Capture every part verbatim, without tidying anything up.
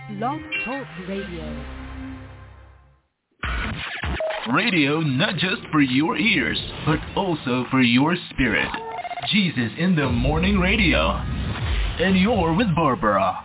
Blog Talk Radio. Radio not just for your ears, but also for your spirit. Jesus in the Morning Radio. And you're with Barbara.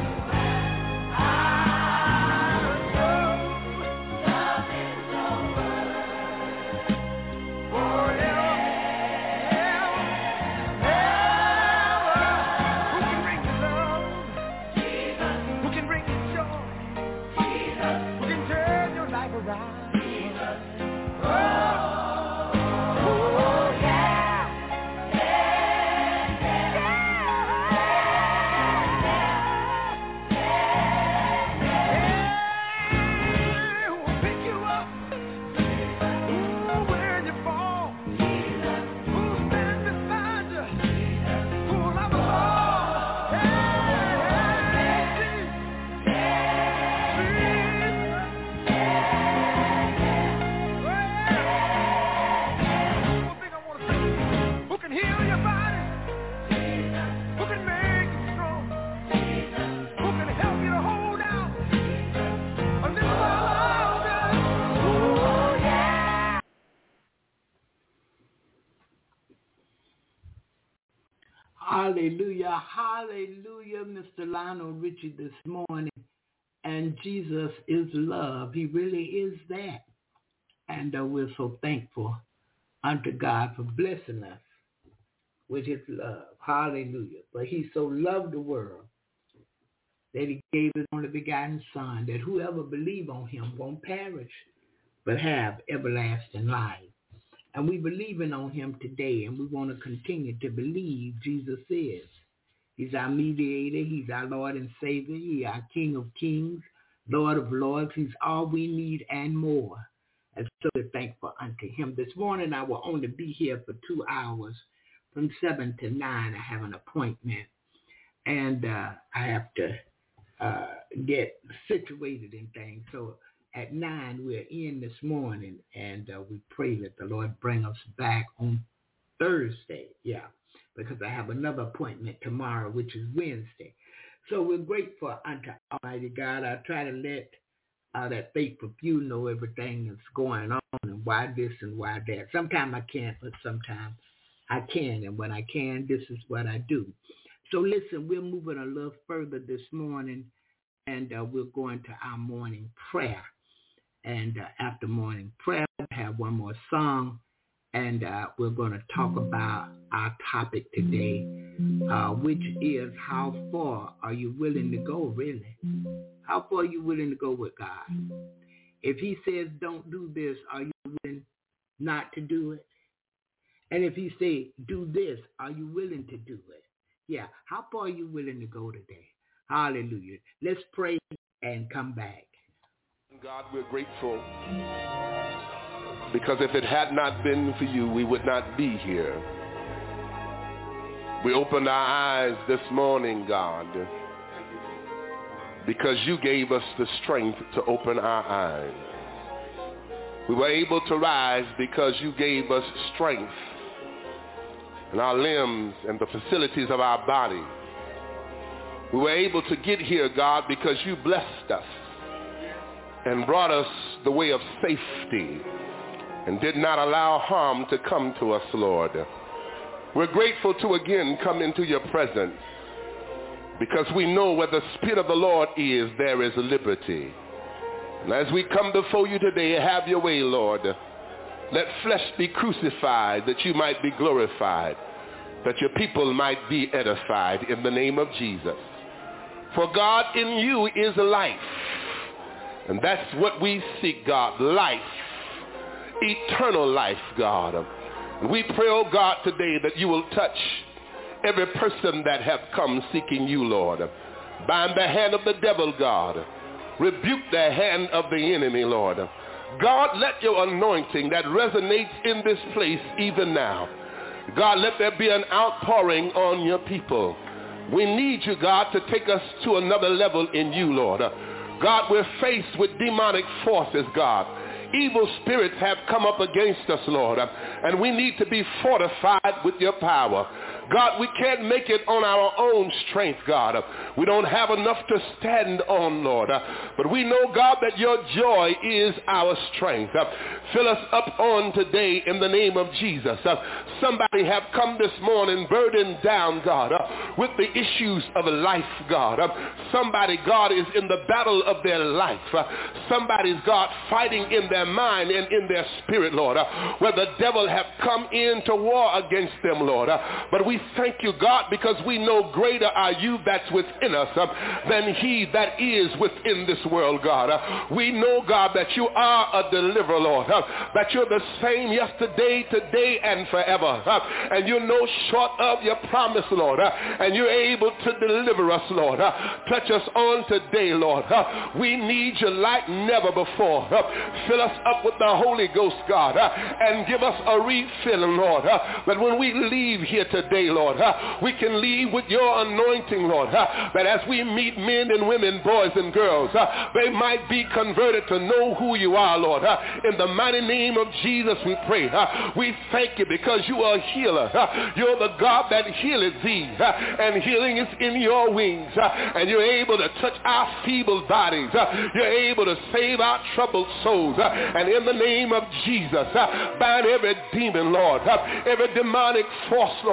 Over Hallelujah, hallelujah, Mister Lionel Richie this morning. And Jesus is love. He really is that. And uh, we're so thankful unto God for blessing us with his love. Hallelujah. But he so loved the world that he gave his only begotten Son, that whoever believe on him won't perish, but have everlasting life. And we believing on him today, and we want to continue to believe Jesus is. He's our mediator. He's our Lord and Savior. He's our King of kings, Lord of lords. He's all we need and more. And so we're thankful unto him. This morning I will only be here for two hours from seven to nine. I have an appointment, and uh, I have to uh, get situated in things. So at nine, we're in this morning, and uh, we pray that the Lord bring us back on Thursday. Yeah, because I have another appointment tomorrow, which is Wednesday. So we're grateful unto Almighty God. I try to let uh, that faithful few know everything that's going on and why this and why that. Sometimes I can't, but sometimes I can. And when I can, this is what I do. So listen, we're moving a little further this morning, and uh, we're going to our morning prayer. And uh, after morning prayer, we have one more song, and uh, we're going to talk about our topic today, uh, which is how far are you willing to go, really? How far are you willing to go with God? If he says don't do this, are you willing not to do it? And if he say do this, are you willing to do it? Yeah, how far are you willing to go today? Hallelujah. Let's pray and come back. God, we're grateful, because if it had not been for you, we would not be here. We opened our eyes this morning, God, because you gave us the strength to open our eyes. We were able to rise because you gave us strength in our limbs and the facilities of our body. We were able to get here, God, because you blessed us and brought us the way of safety and did not allow harm to come to us, Lord. We're grateful to again come into your presence, because we know where the Spirit of the Lord is, there is liberty. And as we come before you today, have your way, Lord. Let flesh be crucified that you might be glorified, that your people might be edified in the name of Jesus. For God, in you is life. And that's what we seek, God, life, eternal life, God. And we pray, oh God, today that you will touch every person that have come seeking you, Lord. Bind the hand of the devil, God. Rebuke the hand of the enemy, Lord. God, let your anointing that resonates in this place even now, God, let there be an outpouring on your people. We need you, God, to take us to another level in you, Lord. God, we're faced with demonic forces, God. Evil spirits have come up against us, Lord, and we need to be fortified with your power. God, we can't make it on our own strength, God. We don't have enough to stand on, Lord. But we know, God, that your joy is our strength. Fill us up on today in the name of Jesus. Somebody have come this morning burdened down, God, with the issues of life, God. Somebody, God, is in the battle of their life. Somebody's, God, fighting in their mind and in their spirit, Lord, where the devil have come in to war against them, Lord. But we thank you, God, because we know greater are you that's within us uh, than he that is within this world, God. Uh, we know, God, that you are a deliverer, Lord, uh, that you're the same yesterday, today, and forever. Uh, and you're no short of your promise, Lord, uh, and you're able to deliver us, Lord. Uh, touch us on today, Lord. Uh, we need you like never before. Uh, fill us up with the Holy Ghost, God, uh, and give us a refilling, Lord, uh, that when we leave here today, Lord, uh, we can leave with your anointing, Lord, uh, that as we meet men and women, boys and girls, uh, they might be converted to know who you are, Lord. Uh, in the mighty name of Jesus we pray. Uh, we thank you because you are a healer. Uh, you're the God that healeth thee, uh, and healing is in your wings, uh, and you're able to touch our feeble bodies. Uh, you're able to save our troubled souls, uh, and in the name of Jesus, uh, bind every demon, Lord, uh, every demonic force, Lord, uh,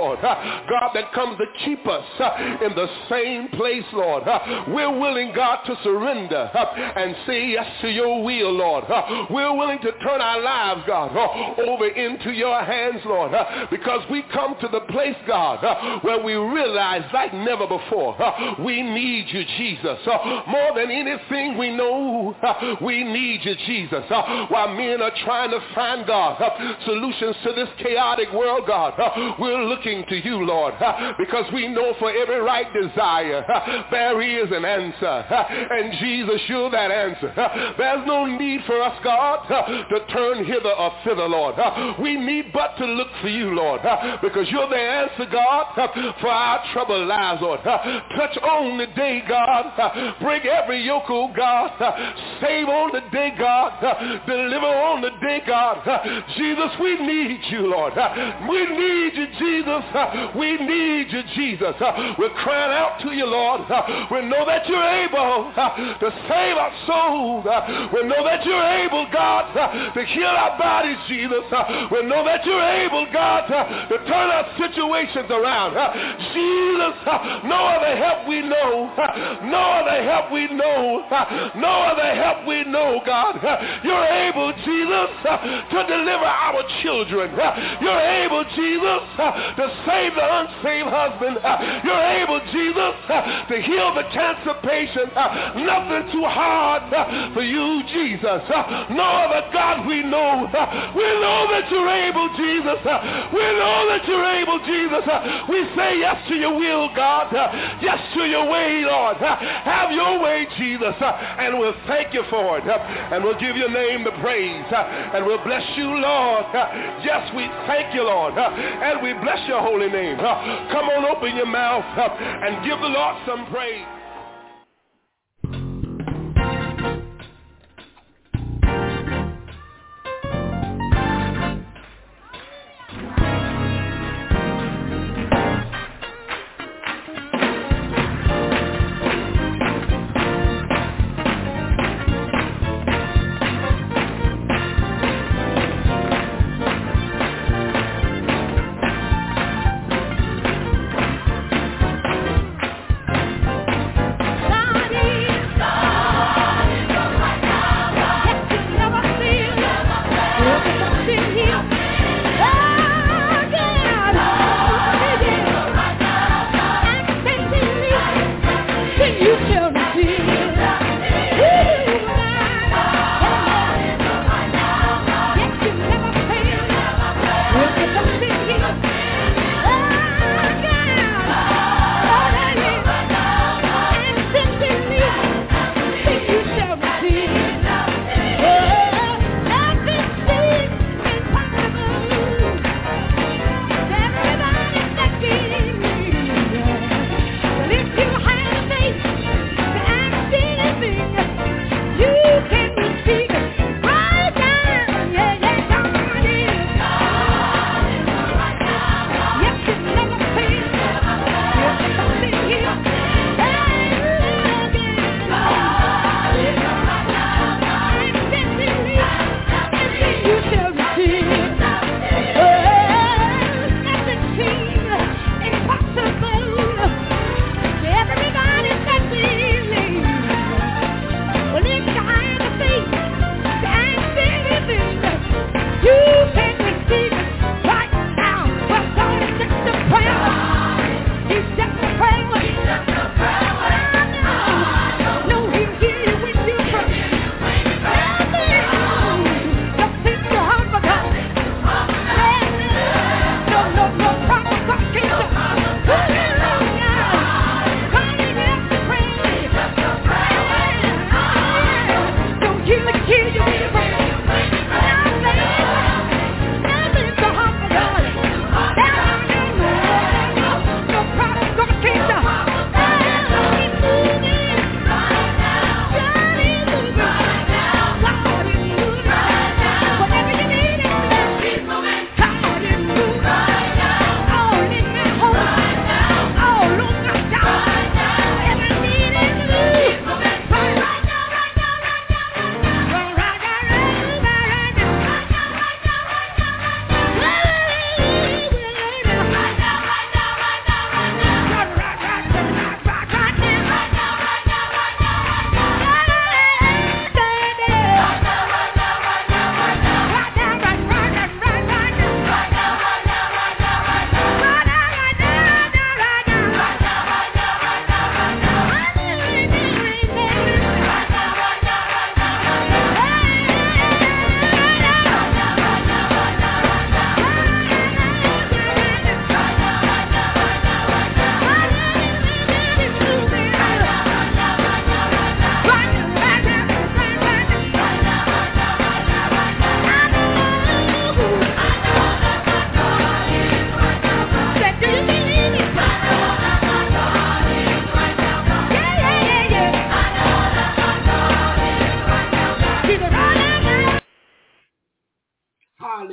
God, that comes to keep us in the same place, Lord. We're willing, God, to surrender and say yes to your will, Lord. We're willing to turn our lives, God, over into your hands, Lord, because we come to the place, God, where we realize like never before, we need you, Jesus. More than anything we know, we need you, Jesus. While men are trying to find, God, solutions to this chaotic world, God, we're looking to you, Lord, because we know for every right desire, there is an answer. And Jesus, you're that answer. There's no need for us, God, to turn hither or thither, Lord. We need but to look for you, Lord, because you're the answer, God, for our troubled lives, Lord. Touch on the day, God. Break every yoke, oh God. Save on the day, God. Deliver on the day, God. Jesus, we need you, Lord. We need you, Jesus. We need you, Jesus. We're crying out to you, Lord. We know that you're able to save our souls. We know that you're able, God, to heal our bodies, Jesus. We know that you're able, God, to turn our situations around. Jesus, no other help we know. No other help we know. No other help we know, God. You're able, Jesus, to deliver our children. You're able, Jesus, to save the unsaved husband. You're able, Jesus, to heal the cancer patient. Nothing too hard for you, Jesus. No other God we know. We know that you're able, Jesus. We know that you're able, Jesus. We say yes to your will, God. Yes to your way, Lord. Have your way, Jesus. And we'll thank you for it. And we'll give your name the praise. And we'll bless you, Lord. Yes, we thank you, Lord. And we bless your holy name. Come on, open your mouth and give the Lord some praise.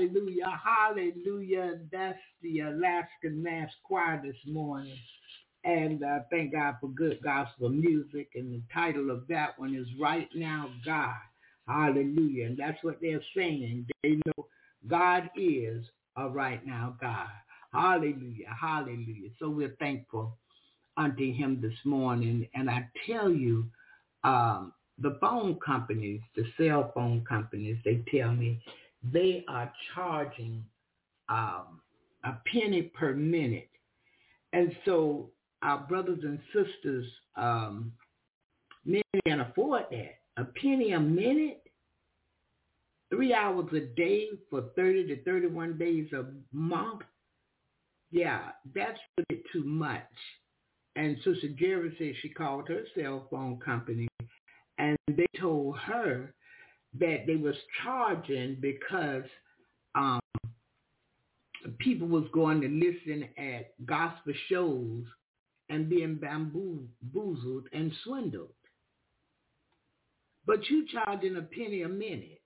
hallelujah, hallelujah. That's the Alaskan Mass Choir this morning. And uh, thank God for good gospel music. And the title of that one is Right Now, God. Hallelujah. And that's what they're saying. They know God is a right now God. Hallelujah, hallelujah. So we're thankful unto him this morning. And I tell you, um, the phone companies, the cell phone companies, they tell me they are charging um, a penny per minute. And so our brothers and sisters, um, many can't afford that. A penny a minute, three hours a day for thirty to thirty-one days a month. Yeah, that's a bit too much. And Sister Jerry said she called her cell phone company, and they told her that they was charging because um, people was going to listen at gospel shows and being bamboozled and swindled. But you charging a penny a minute.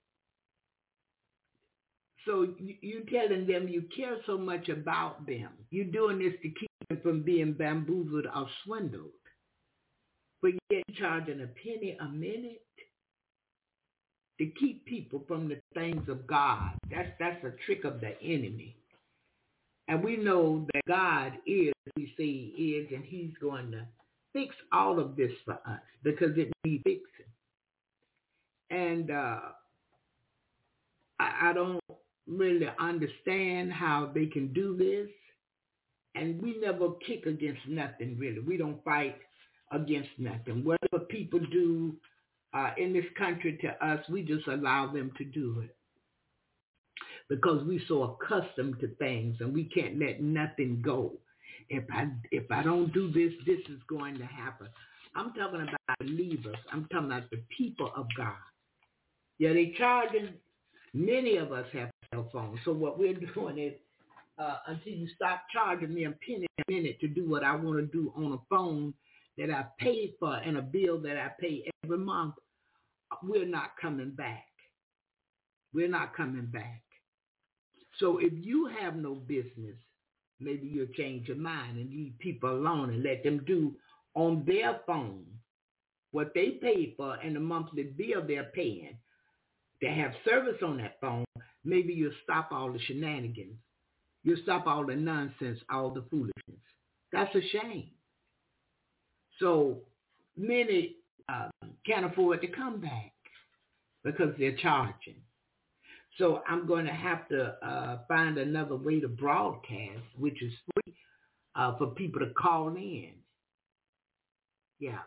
So you telling them you care so much about them. You're doing this to keep them from being bamboozled or swindled. But yet you're charging a penny a minute to keep people from the things of God. That's that's a trick of the enemy. And we know that God is who we say he is, and he's going to fix all of this for us because it needs fixing. And uh, I, I don't really understand how they can do this. And we never kick against nothing, really. We don't fight against nothing. Whatever people do uh, in this country to us, we just allow them to do it. Because we're so accustomed to things and we can't let nothing go. If I if I don't do this, this is going to happen. I'm talking about believers. I'm talking about the people of God. Yeah, they charging. Many of us have cell phones. So what we're doing is uh, until you stop charging me a penny a minute to do what I want to do on a phone that I paid for and a bill that I pay every month, we're not coming back. We're not coming back. So if you have no business, maybe you'll change your mind and leave people alone and let them do on their phone what they paid for and the monthly bill they're paying to have service on that phone. Maybe you'll stop all the shenanigans. You'll stop all the nonsense, all the foolishness. That's a shame. So many uh, can't afford to come back because they're charging. So I'm going to have to uh, find another way to broadcast, which is free, uh, for people to call in. Yeah.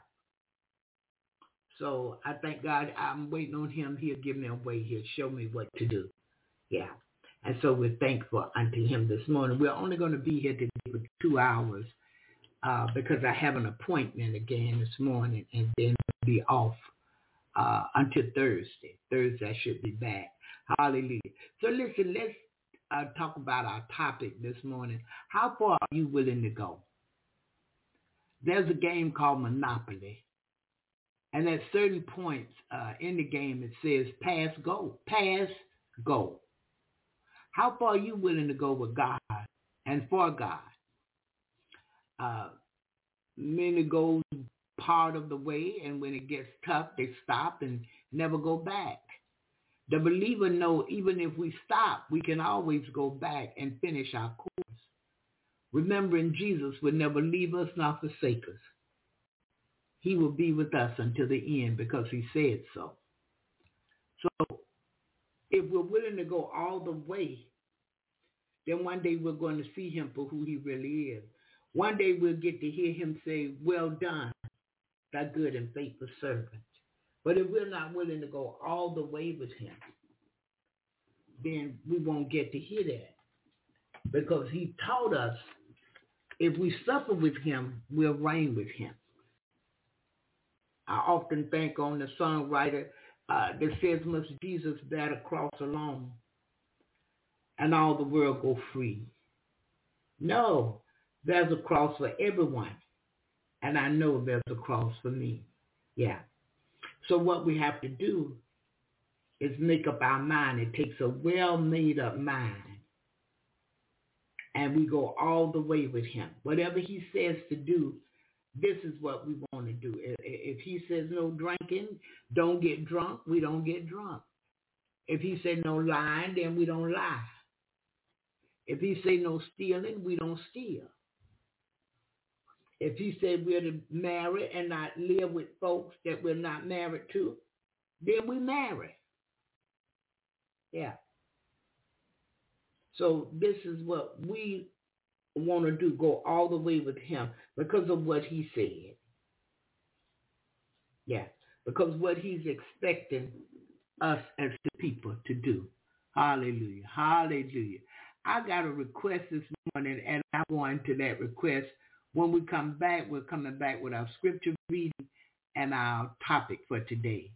So I thank God I'm waiting on him. He'll give me a way. He'll show me what to do. Yeah. And so we're thankful unto him this morning. We're only going to be here today for two hours uh, because I have an appointment again this morning and then I'll be off uh, until Thursday. Thursday I should be back. Hallelujah. So listen, let's uh, talk about our topic this morning. How far are you willing to go? There's a game called Monopoly. And at certain points uh, in the game, it says pass, go. Pass, go. How far are you willing to go with God and for God? Uh, many go part of the way, and when it gets tough, they stop and never go back. The believer knows even if we stop, we can always go back and finish our course. Remembering Jesus would never leave us nor forsake us. He will be with us until the end because he said so. So if we're willing to go all the way, then one day we're going to see him for who he really is. One day we'll get to hear him say, well done, thy good and faithful servant. But if we're not willing to go all the way with him, then we won't get to hear that. Because he taught us if we suffer with him, we'll reign with him. I often think on the songwriter uh, that says, must Jesus bear the cross alone and all the world go free? No, there's a cross for everyone. And I know there's a cross for me. Yeah. So what we have to do is make up our mind. It takes a well-made-up mind. And we go all the way with him. Whatever he says to do, this is what we want to do. If he says no drinking, don't get drunk, we don't get drunk. If he said no lying, then we don't lie. If he say no stealing, we don't steal. If he said we're to marry and not live with folks that we're not married to, then we marry. Yeah. So this is what we want to do, go all the way with him because of what he said. Yeah, because what he's expecting us as the people to do. Hallelujah. Hallelujah. I got a request this morning, and I'm going to that request. When we come back, we're coming back with our scripture reading and our topic for today.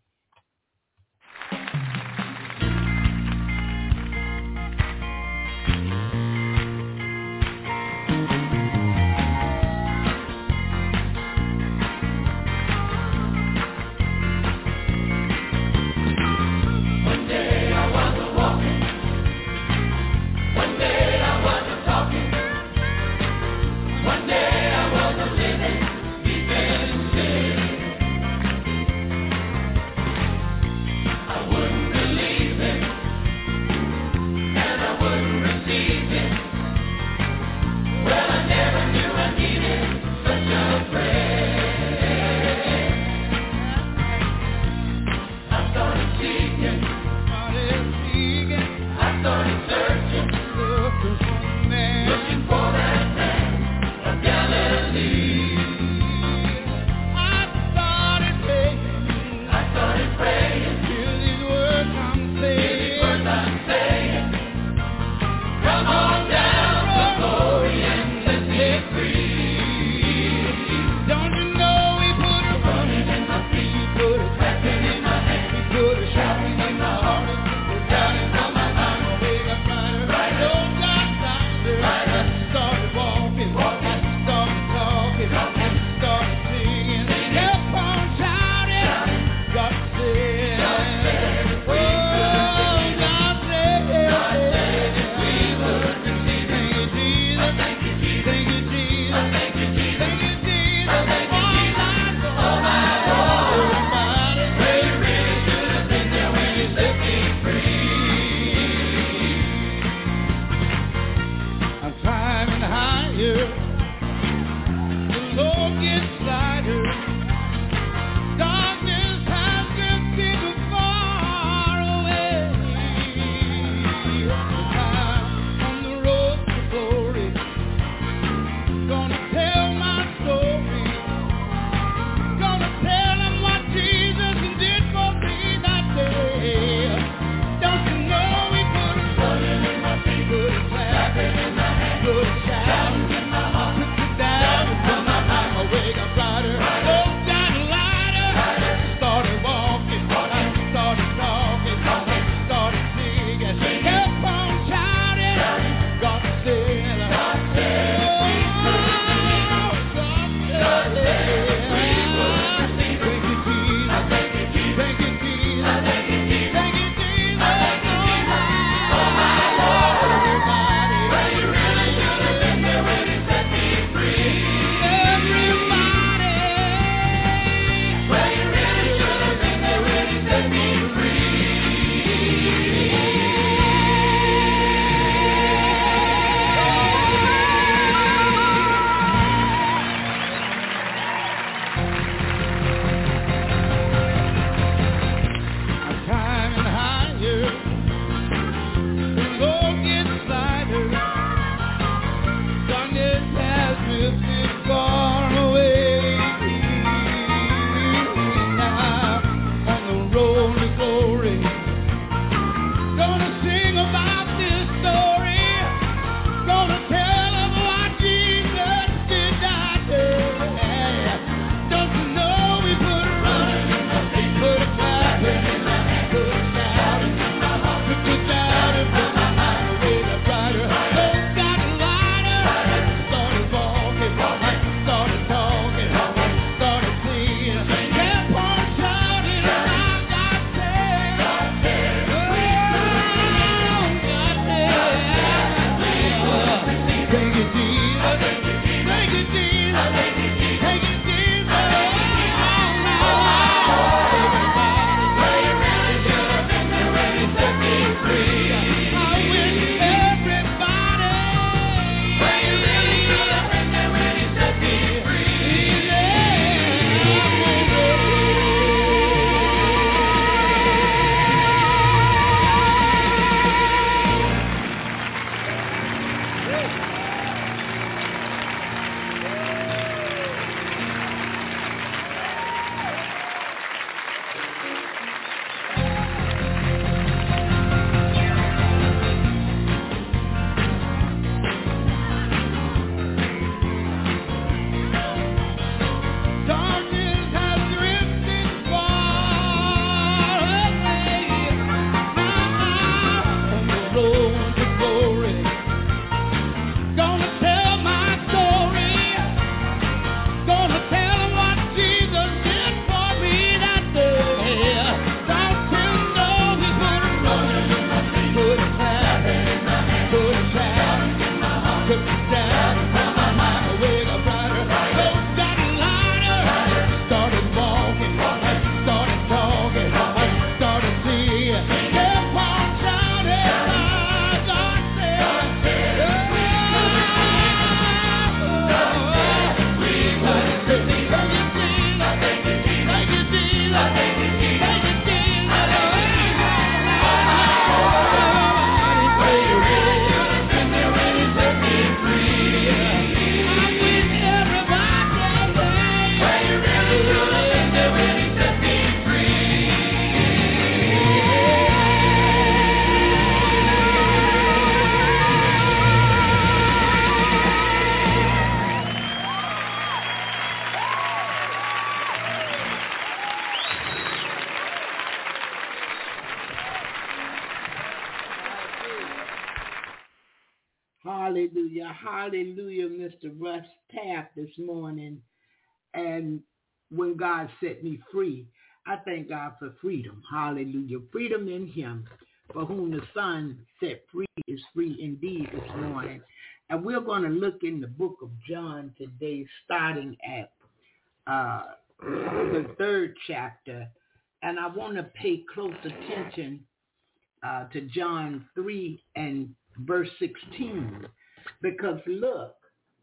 Hallelujah. Hallelujah, Mister Russ Taft this morning. And when God set me free, I thank God for freedom. Hallelujah. Freedom in him. For whom the Son set free is free indeed this morning. And we're going to look in the book of John today, starting at uh, the third chapter. And I want to pay close attention uh, to John three and verse sixteen. Because look,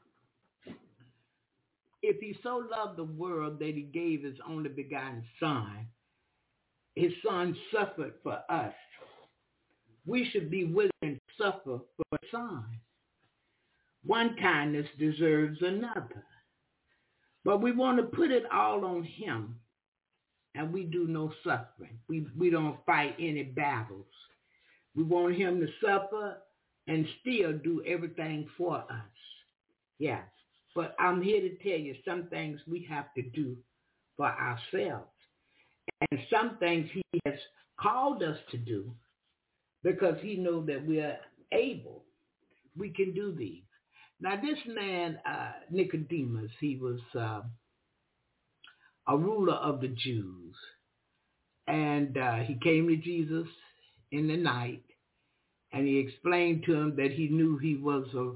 if he so loved the world that he gave his only begotten Son, his Son suffered for us. We should be willing to suffer for a Son. One kindness deserves another. But we want to put it all on him, and we do no suffering. We, we don't fight any battles. We want him to suffer and still do everything for us. Yeah. But I'm here to tell you some things we have to do for ourselves. And some things he has called us to do because he knows that we are able. We can do these. Now, this man, uh, Nicodemus, he was uh, a ruler of the Jews. And uh, he came to Jesus in the night, and he explained to him that he knew he was a,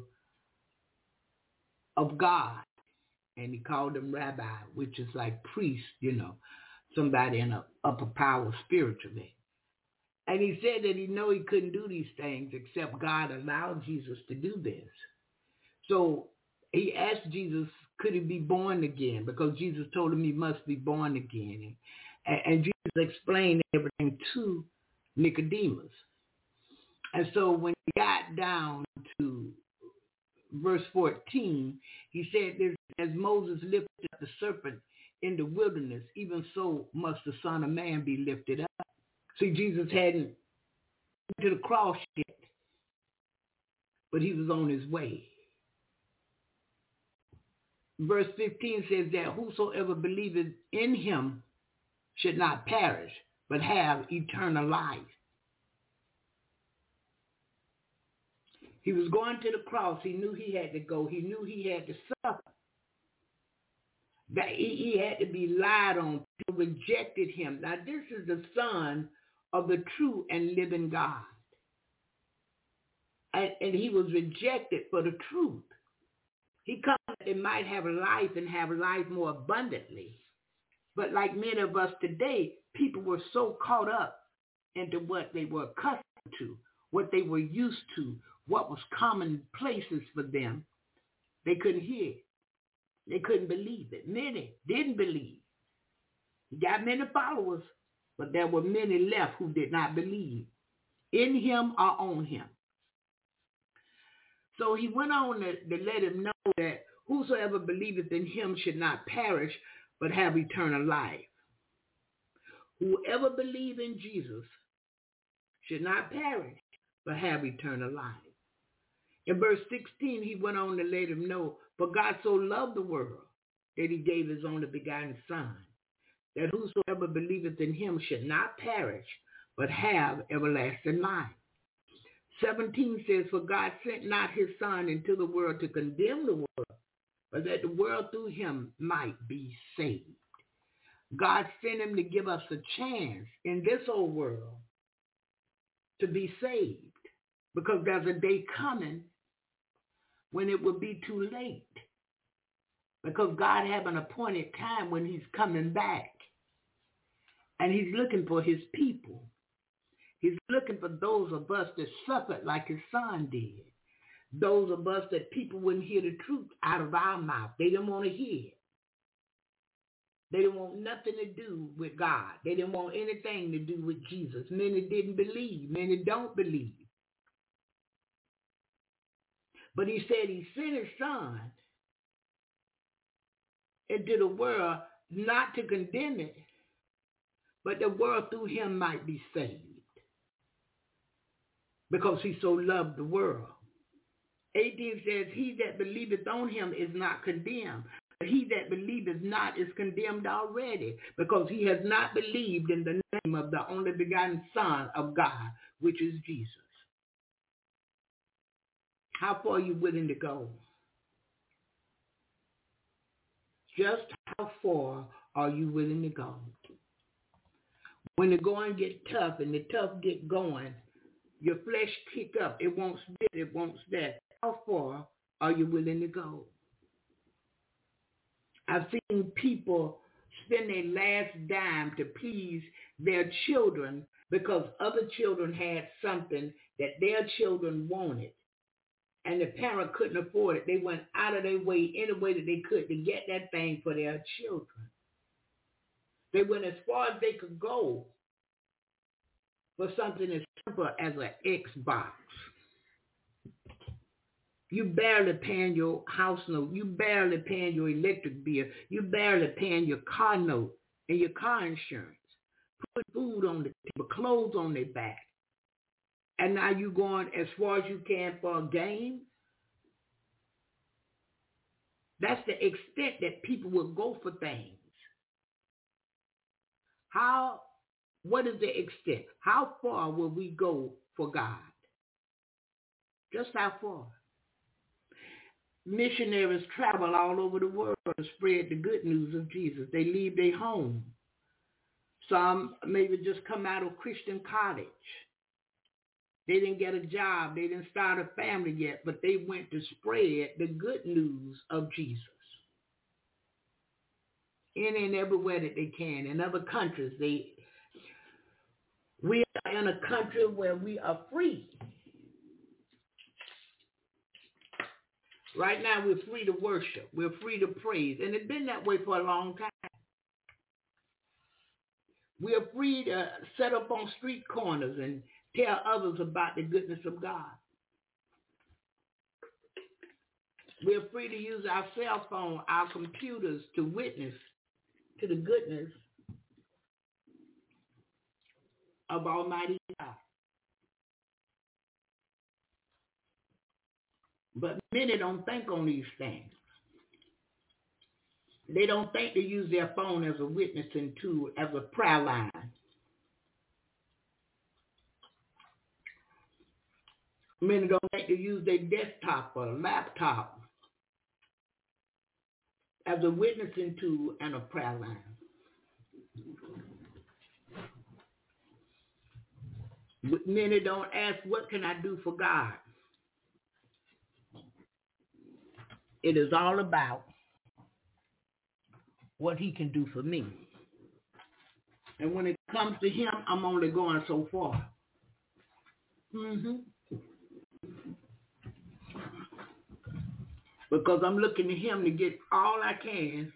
of God. And he called him rabbi, which is like priest, you know, somebody in an upper power spiritually. And he said that he knew he couldn't do these things except God allowed Jesus to do this. So he asked Jesus, could he be born again? Because Jesus told him he must be born again. And, and Jesus explained everything to Nicodemus. And so when he got down to verse fourteen, he said, as Moses lifted up the serpent in the wilderness, even so must the Son of Man be lifted up. See, Jesus hadn't went to the cross yet, but he was on his way. Verse fifteen says that whosoever believeth in him should not perish, but have eternal life. He was going to the cross. He knew he had to go. He knew he had to suffer. That he, he had to be lied on. People rejected him. Now, this is the Son of the true and living God. And, and he was rejected for the truth. He comes that they might have life and have life more abundantly. But like many of us today, people were so caught up into what they were accustomed to, what they were used to, what was commonplaces for them. They couldn't hear it. They couldn't believe it. Many didn't believe. He got many followers, but there were many left who did not believe in him or on him. So he went on to, to let him know that whosoever believeth in him should not perish, but have eternal life. Whoever believes in Jesus should not perish, but have eternal life. In verse sixteen, he went on to let him know, for God so loved the world that he gave his only begotten Son, that whosoever believeth in him should not perish, but have everlasting life. seventeen says, for God sent not his Son into the world to condemn the world, but that the world through him might be saved. God sent him to give us a chance in this old world to be saved, because there's a day coming when it will be too late, because God has an appointed time when he's coming back, and he's looking for his people. He's looking for those of us that suffered like his Son did, those of us that people wouldn't hear the truth out of our mouth. They didn't want to hear it. They didn't want nothing to do with God. They didn't want anything to do with Jesus. Many didn't believe. Many don't believe. But he said he sent his Son into the world not to condemn it, but the world through him might be saved, because he so loved the world. eighteen says, he that believeth on him is not condemned, but he that believeth not is condemned already, because he has not believed in the name of the only begotten Son of God, which is Jesus. How far are you willing to go? Just how far are you willing to go? When the going get tough and the tough get going, your flesh kick up. It wants this, it wants that. How far are you willing to go? I've seen people spend their last dime to please their children because other children had something that their children wanted. And the parent couldn't afford it. They went out of their way any way that they could to get that thing for their children. They went as far as they could go for something as simple as an Xbox. You barely paying your house note. You barely paying your electric bill. You barely paying your car note and your car insurance. Put food on the table, clothes on their back. And now you going as far as you can for a game? That's the extent that people will go for things. How, what is the extent? How far will we go for God? Just how far? Missionaries travel all over the world to spread the good news of Jesus. They leave their home. Some maybe just come out of Christian college. They didn't get a job. They didn't start a family yet, but they went to spread the good news of Jesus. In and everywhere that they can. In other countries, they we are in a country where we are free. Right now, we're free to worship. We're free to praise. And it's been that way for a long time. We are free to set up on street corners and tell others about the goodness of God. We're free to use our cell phone, our computers to witness to the goodness of Almighty God. But many don't think on these things. They don't think to use their phone as a witnessing tool, as a prayer line. Many don't think to use their desktop or laptop as a witnessing tool and a prayer line. Many don't ask, what can I do for God? It is all about what he can do for me. And when it comes to him, I'm only going so far. Mm-hmm. Because I'm looking to him to get all I can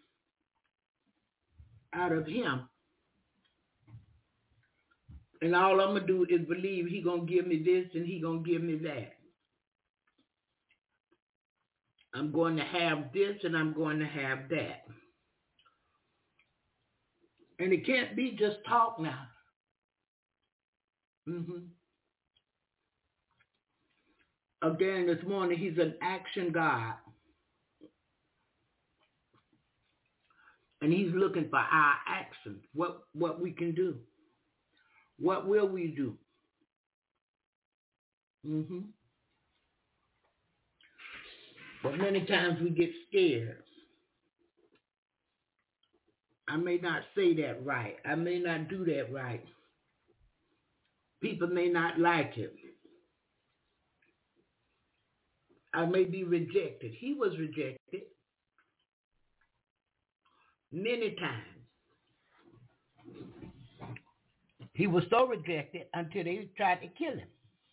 out of him. And all I'm going to do is believe he's going to give me this and he's going to give me that. I'm going to have this and I'm going to have that. And it can't be just talk now. Mm-hmm. Again, this morning, he's an action God. And he's looking for our actions, what, what we can do. What will we do? Mm-hmm. But many times we get scared. I may not say that right. I may not do that right. People may not like it. I may be rejected. He was rejected many times. He was so rejected until they tried to kill him.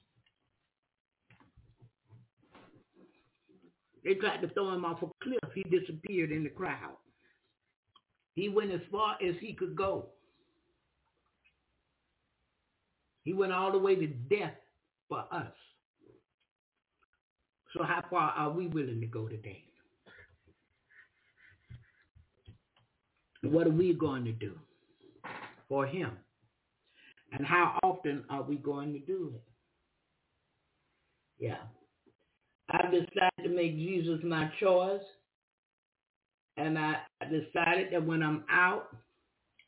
They tried to throw him off a cliff. He disappeared in the crowd. He went as far as he could go. He went all the way to death for us. So how far are we willing to go today? What are we going to do for him? And how often are we going to do it? Yeah. I decided to make Jesus my choice. And I decided that when I'm out,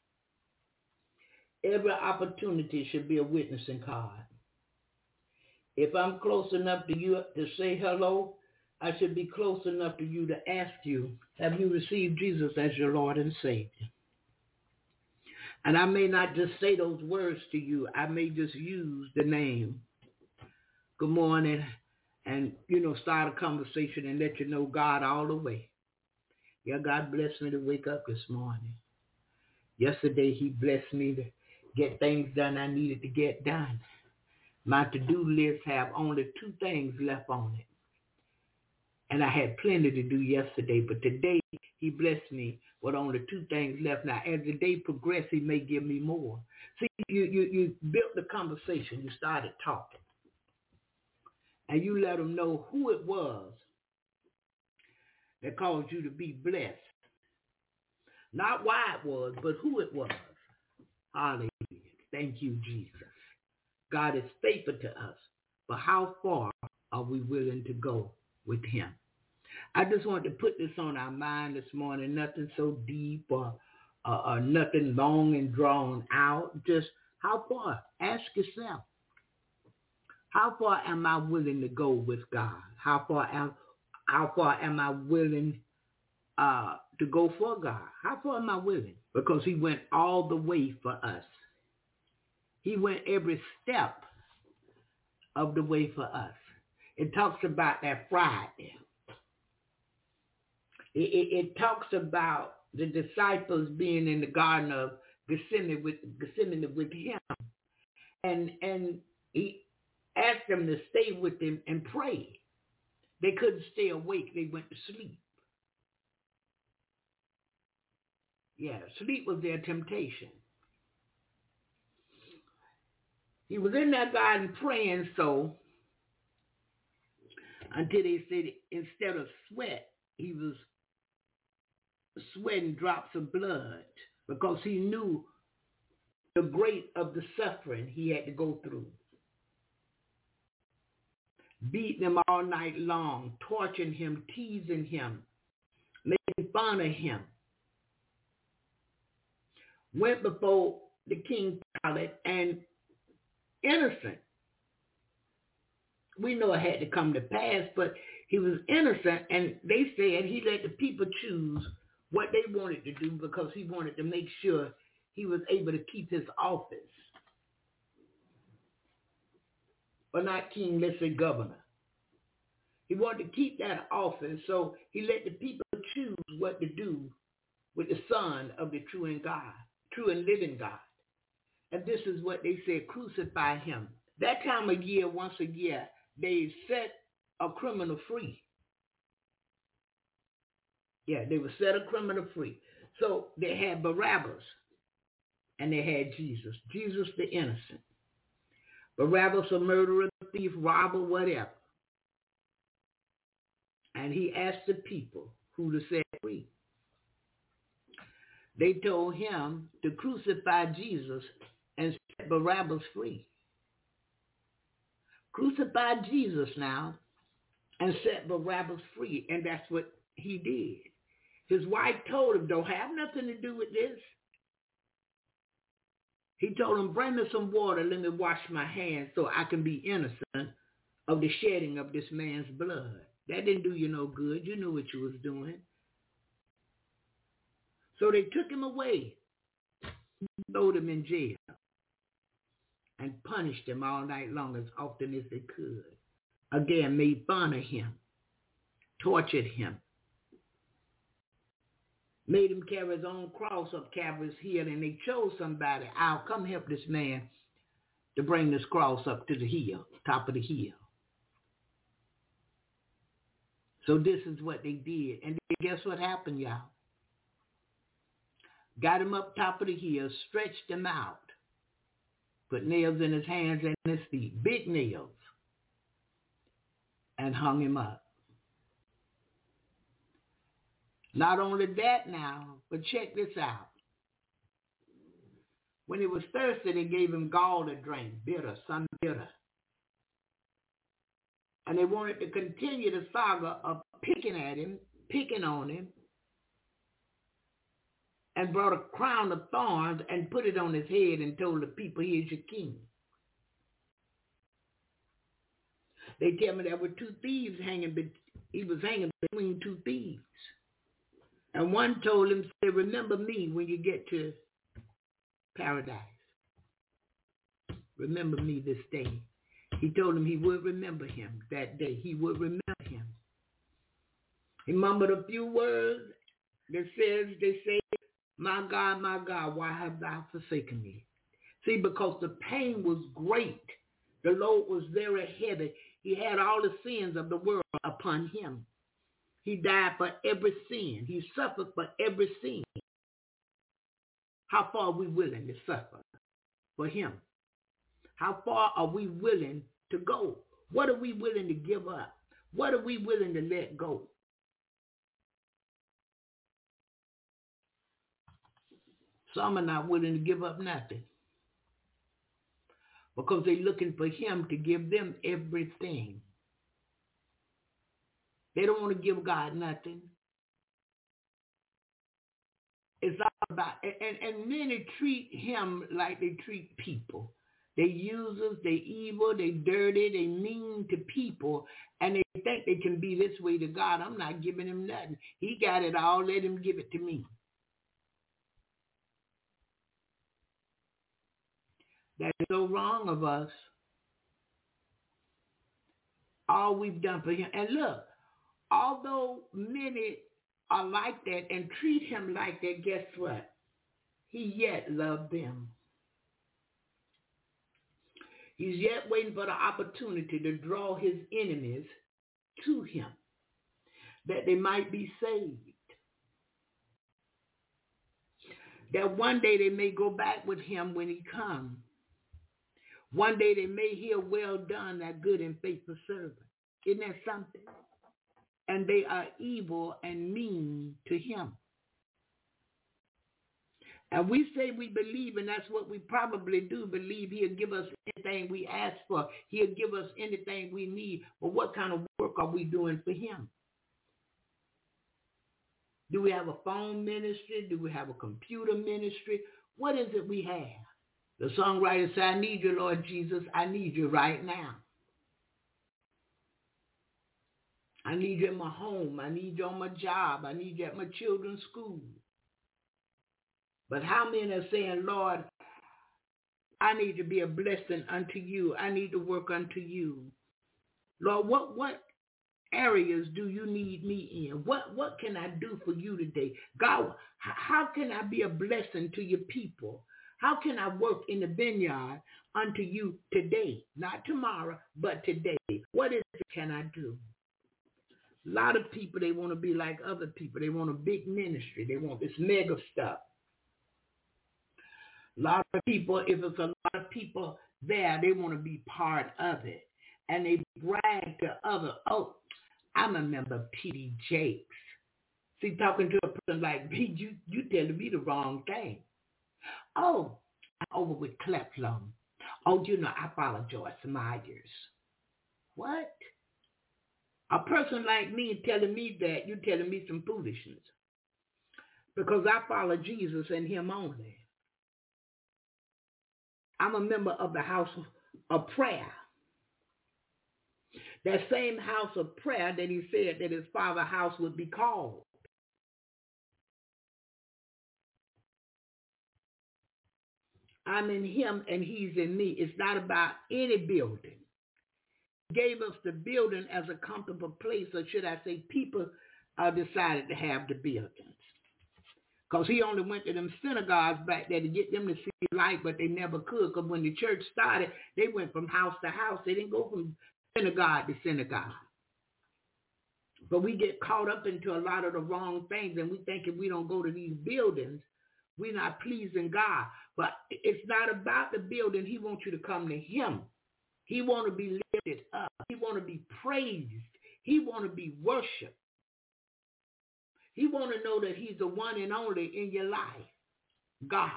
every opportunity should be a witnessing card. If I'm close enough to you to say hello, I should be close enough to you to ask you, have you received Jesus as your Lord and Savior? And I may not just say those words to you. I may just use the name. Good morning. And, you know, start a conversation and let you know God all the way. Yeah, God blessed me to wake up this morning. Yesterday, he blessed me to get things done I needed to get done. My to-do list have only two things left on it. And I had plenty to do yesterday, but today he blessed me with only two things left. Now, as the day progresses, he may give me more. See, you, you, you built the conversation. You started talking. And you let them know who it was that caused you to be blessed. Not why it was, but who it was. Hallelujah. Thank you, Jesus. God is faithful to us, but how far are we willing to go with him? I just want to put this on our mind this morning, nothing so deep or, or, or nothing long and drawn out. Just how far? Ask yourself, how far am I willing to go with God? How far am, how far am I willing uh, to go for God? How far am I willing? Because he went all the way for us. He went every step of the way for us. It talks about that Friday. It, it, it talks about the disciples being in the Garden of Gethsemane with, Gethsemane with him. And, and he asked them to stay with him and pray. They couldn't stay awake. They went to sleep. Yeah, sleep was their temptation. He was in that garden praying so until they said instead of sweat, he was sweating drops of blood because he knew the great of the suffering he had to go through. Beating him all night long, torturing him, teasing him, making fun of him. Went before the king Pilate and innocent. We know it had to come to pass, but he was innocent, and they said he let the people choose what they wanted to do because he wanted to make sure he was able to keep his office. Or not king, let's say governor. He wanted to keep that office, so he let the people choose what to do with the Son of the true and God, true and living God. And this is what they said, crucify him. That time of year, once a year, they set a criminal free. Yeah, they would set a criminal free. So they had Barabbas and they had Jesus. Jesus the innocent. Barabbas a murderer, thief, robber, whatever. And he asked the people who to set free. They told him to crucify Jesus and set Barabbas free. Crucify Jesus now and set Barabbas free. And that's what he did. His wife told him, don't have nothing to do with this. He told him, bring me some water, let me wash my hands so I can be innocent of the shedding of this man's blood. That didn't do you no good. You knew what you was doing. So they took him away, threw him in jail, and punished him all night long as often as they could. Again, made fun of him, tortured him, made him carry his own cross up Calvary's hill, and they chose somebody, I'll come help this man to bring this cross up to the hill, top of the hill. So this is what they did. And guess what happened, y'all? Got him up top of the hill, stretched him out, put nails in his hands and his feet, big nails, and hung him up. Not only that now, but check this out. When he was thirsty, they gave him gall to drink, bitter, some bitter. And they wanted to continue the saga of picking at him, picking on him, and brought a crown of thorns and put it on his head and told the people, here's your king. They tell me there were two thieves hanging, but he was hanging between two thieves. And one told him, say, remember me when you get to paradise. Remember me this day. He told him he would remember him that day. He would remember him. He mumbled a few words that says, they say, my God, my God, why have thou forsaken me? See, because the pain was great. The load was very heavy. He had all the sins of the world upon him. He died for every sin. He suffered for every sin. How far are we willing to suffer for him? How far are we willing to go? What are we willing to give up? What are we willing to let go? Some are not willing to give up nothing because they're looking for him to give them everything. They don't want to give God nothing. It's all about, and, and many treat him like they treat people. They users, they evil, they dirty, they mean to people, and they think they can be this way to God. I'm not giving him nothing. He got it all. Let him give it to me. That is so wrong of us. All we've done for him. And look, although many are like that and treat him like that, guess what? He yet loved them. He's yet waiting for the opportunity to draw his enemies to him, that they might be saved. That one day they may go back with him when he comes. One day they may hear, well done, that good and faithful servant. Isn't that something? And they are evil and mean to him. And we say we believe, and that's what we probably do believe. He'll give us anything we ask for. He'll give us anything we need. But what kind of work are we doing for him? Do we have a phone ministry? Do we have a computer ministry? What is it we have? The songwriter said, I need you, Lord Jesus. I need you right now. I need you in my home. I need you on my job. I need you at my children's school. But how many are saying, Lord, I need to be a blessing unto you. I need to work unto you. Lord, what, what areas do you need me in? What, what can I do for you today? God, how can I be a blessing to your people? How can I work in the vineyard unto you today? Not tomorrow, but today. What is it can I do? A lot of people, they want to be like other people. They want a big ministry. They want this mega stuff. A lot of people, if it's a lot of people there, they want to be part of it. And they brag to others, oh, I'm a member of T D Jakes. See, talking to a person like me, you, you telling me the wrong thing. Oh, I'm over with Cleflon. Oh, you know, I follow Joyce Myers. What? A person like me telling me that, you're telling me some foolishness. Because I follow Jesus and him only. I'm a member of the house of prayer. That same house of prayer that he said that his father's house would be called. I'm in him and he's in me. It's not about any building. He gave us the building as a comfortable place, or should I say people uh, decided to have the buildings. Because he only went to them synagogues back there to get them to see light, but they never could. Because when the church started, they went from house to house. They didn't go from synagogue to synagogue. But we get caught up into a lot of the wrong things, and we think if we don't go to these buildings, we're not pleasing God. But it's not about the building. He wants you to come to him. He wants to be lifted up. He wants to be praised. He wants to be worshiped. He wants to know that he's the one and only in your life, God.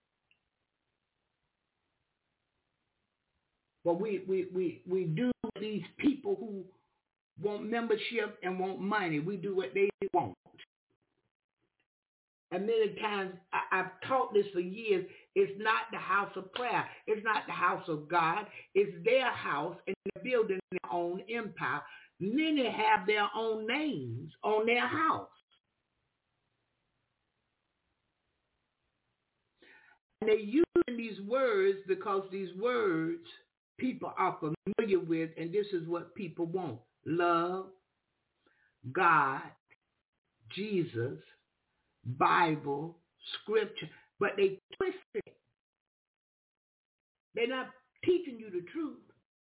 But we, we, we, we do these people who want membership and want money. We do what they want. And many times, I, I've taught this for years, it's not the house of prayer. It's not the house of God. It's their house, and they're building their own empire. Many have their own names on their house. And they're using these words because these words people are familiar with, and this is what people want. Love, God, Jesus, Bible, Scripture, but they twist it. They're not teaching you the truth.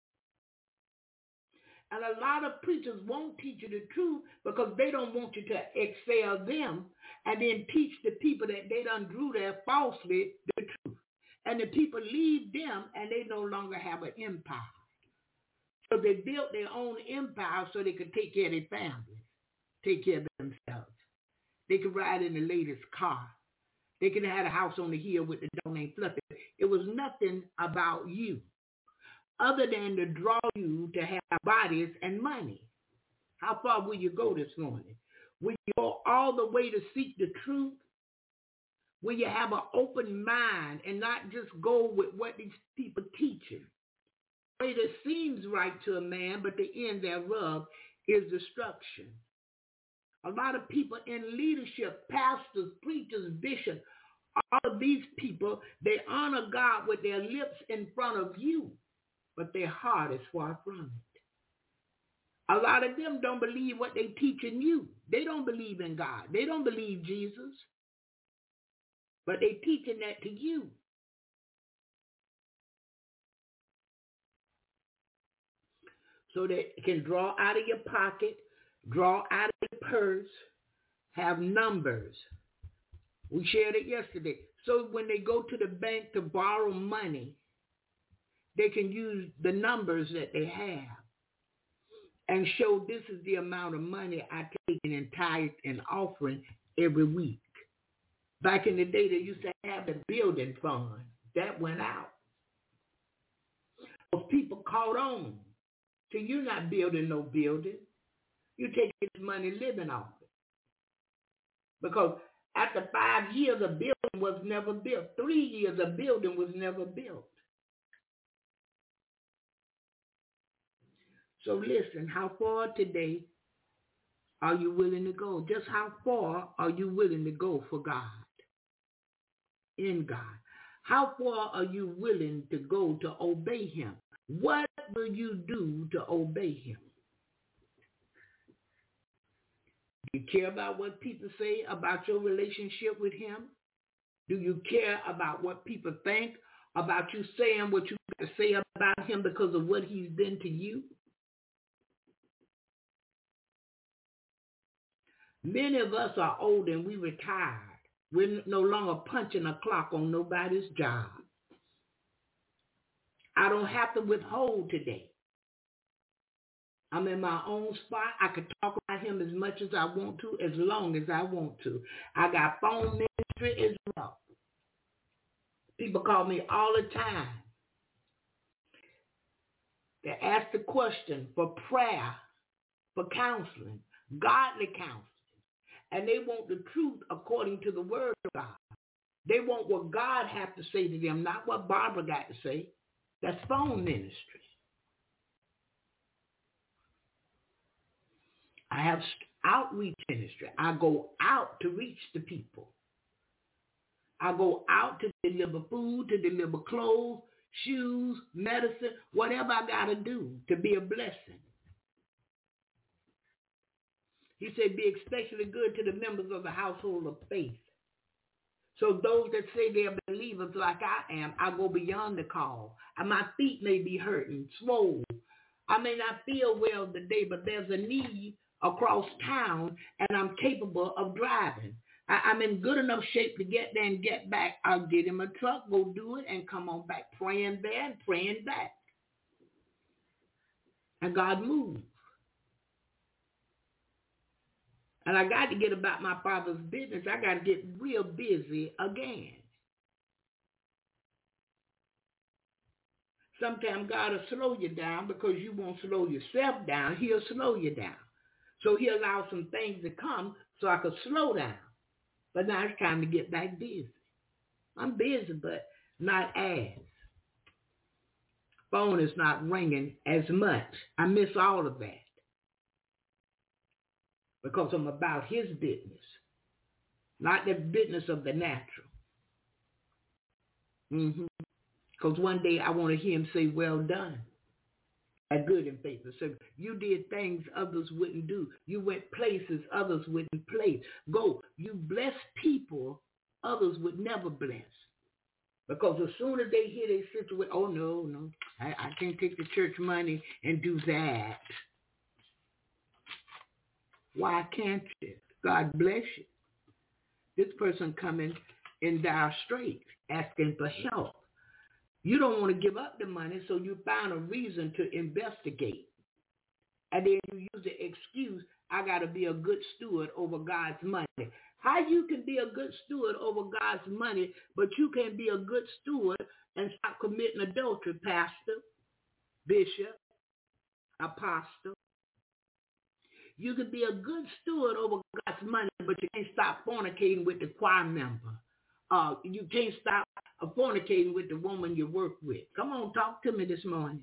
And a lot of preachers won't teach you the truth because they don't want you to excel them and then teach the people that they done drew there falsely the truth. And the people leave them and they no longer have an empire. So they built their own empire so they could take care of their families, take care of themselves. They could ride in the latest car. They could have had a house on the hill with the dog named Fluffy. It was nothing about you other than to draw you to have bodies and money. How far will you go this morning? Will you go all the way to seek the truth? Will you have an open mind and not just go with what these people teaching? The way that seems right to a man, but the end thereof is destruction. A lot of people in leadership, pastors, preachers, bishops, all of these people, they honor God with their lips in front of you, but their heart is far from it. A lot of them don't believe what they teaching you. They don't believe in God. They don't believe Jesus, but they teaching that to you. So that it can draw out of your pocket, draw out of your purse, have numbers. We shared it yesterday. So when they go to the bank to borrow money, they can use the numbers that they have and show this is the amount of money I take in tithe and offering every week. Back in the day, they used to have the building fund. That went out. Well, people caught on. So you're not building no building. You take this money living off it. Because after five years, a building was never built. Three years, a building was never built. So listen, how far today are you willing to go? Just how far are you willing to go for God? In God. How far are you willing to go to obey him? What will you do to obey him? Do you care about what people say about your relationship with him? Do you care about what people think about you saying what you got to say about him because of what he's been to you? Many of us are old and we retired. We're no longer punching a clock on nobody's job. I don't have to withhold today. I'm in my own spot. I can talk about him as much as I want to, as long as I want to. I got phone ministry as well. People call me all the time. They ask the question for prayer, for counseling, godly counseling. And they want the truth according to the word of God. They want what God has to say to them, not what Barbara got to say. That's phone ministry. I have outreach ministry. I go out to reach the people. I go out to deliver food, to deliver clothes, shoes, medicine, whatever I got to do to be a blessing. He said, be especially good to the members of the household of faith. So those that say they're believers like I am, I go beyond the call. And my feet may be hurting, swollen. I may not feel well today, but there's a need across town, and I'm capable of driving. I, I'm in good enough shape to get there and get back. I'll get in my truck, go do it, and come on back, praying there and praying back. And God moved. And I got to get about my Father's business. I got to get real busy again. Sometimes God will slow you down because you won't slow yourself down. He'll slow you down. So he allows some things to come so I could slow down. But now it's time to get back busy. I'm busy, but not as. Phone is not ringing as much. I miss all of that because I'm about his business, not the business of the natural. Mm-hmm. Because one day I want to hear him say, well done, a good and faithful servant. You did things others wouldn't do. You went places others wouldn't place. Go. You bless people others would never bless. Because as soon as they hear they situation, oh, no, no, I, I can't take the church money and do that. Why can't you? God bless you. This person coming in dire straits, asking for help. You don't want to give up the money, so you find a reason to investigate. And then you use the excuse, I got to be a good steward over God's money. How you can be a good steward over God's money, but you can be a good steward and stop committing adultery, pastor, bishop, apostle. You can be a good steward over God's money, but you can't stop fornicating with the choir member. Uh, you can't stop fornicating with the woman you work with. Come on, talk to me this morning.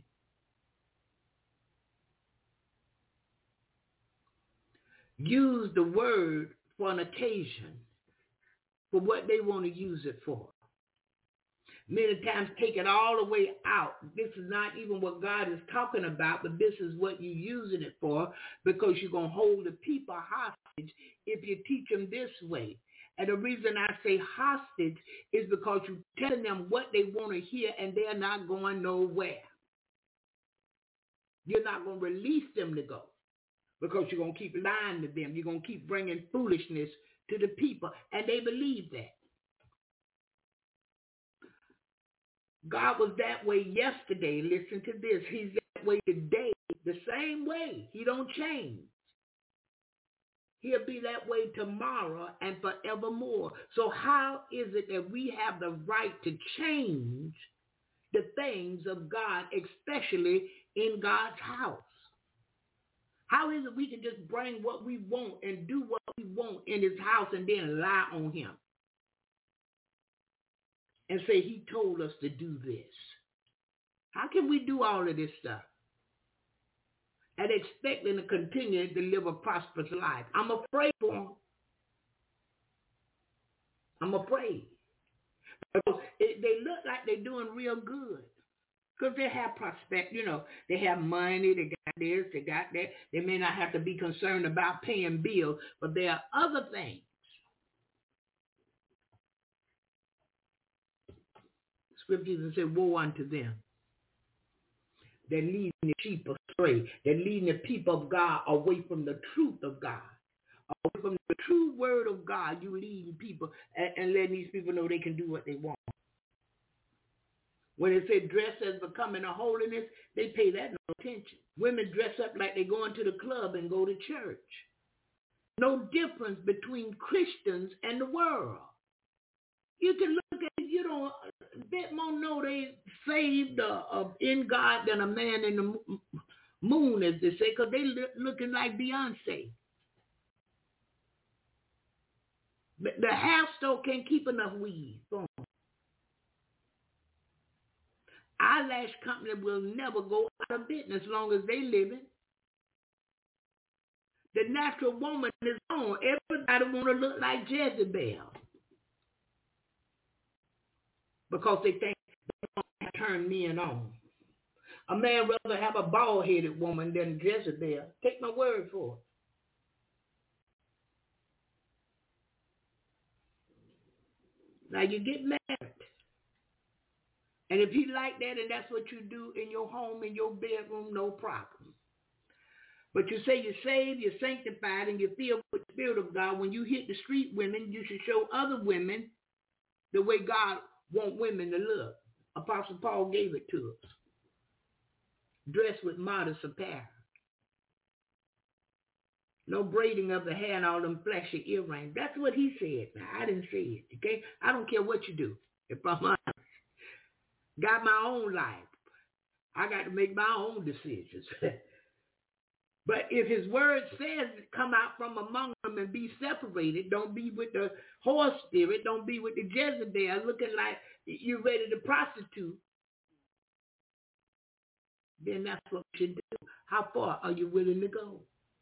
Use the word for an occasion, for what they want to use it for. Many times take it all the way out. This is not even what God is talking about, but this is what you're using it for, because you're going to hold the people hostage if you teach them this way. And the reason I say hostage is because you're telling them what they want to hear and they're not going nowhere. You're not going to release them to go because you're going to keep lying to them. You're going to keep bringing foolishness to the people, and they believe that. God was that way yesterday. Listen to this. He's that way today, the same way. He don't change. He'll be that way tomorrow and forevermore. So how is it that we have the right to change the things of God, especially in God's house? How is it we can just bring what we want and do what we want in his house and then lie on him and say he told us to do this? How can we do all of this stuff and expecting to continue to live a prosperous life? I'm afraid for them. I'm afraid. Because it, they look like they're doing real good. Because they have prospect, you know, they have money, they got this, they got that. They may not have to be concerned about paying bills, but there are other things. Scriptures say, woe unto them. They're leading the sheep astray. They're leading the people of God away from the truth of God. Away from the true word of God, you leading people and, and letting these people know they can do what they want. When they say dress as becoming a holiness, they pay that no attention. Women dress up like they're going to the club and go to church. No difference between Christians and the world. You can look at it, you don't, a bit more know they saved uh, uh, in God than a man in the moon, as they say, because they look, looking like Beyonce. But the hair store can't keep enough weave for them. Eyelash company will never go out of business as long as they living. The natural woman is on. Everybody want to look like Jezebel because they think they want to turn men on. A man rather have a bald-headed woman than Jezebel. Take my word for it. Now you get married. And if you like that and that's what you do in your home, in your bedroom, no problem. But you say you're saved, you're sanctified, and you're filled with the Spirit of God. When you hit the street women, you should show other women the way God wants women to look. Apostle Paul gave it to us. Dressed with modest apparel. No braiding of the hair and all them flashy earrings. That's what he said. Now, I didn't say it, okay? I don't care what you do, if I'm honest. Got my own life. I got to make my own decisions. But if his word says come out from among them and be separated, don't be with the horse spirit, don't be with the Jezebel looking like you're ready to prostitute, then that's what you should do. How far are you willing to go?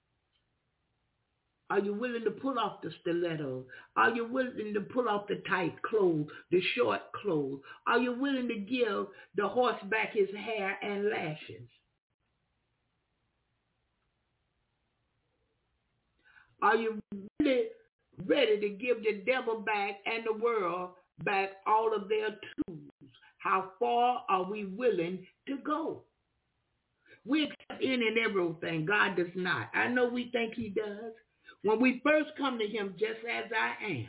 Are you willing to pull off the stilettos? Are you willing to pull off the tight clothes, the short clothes? Are you willing to give the horse back his hair and lashes? Are you really ready to give the devil back and the world back all of their tools? How far are we willing to go? We accept any and everything. God does not. I know we think he does. When we first come to him just as I am,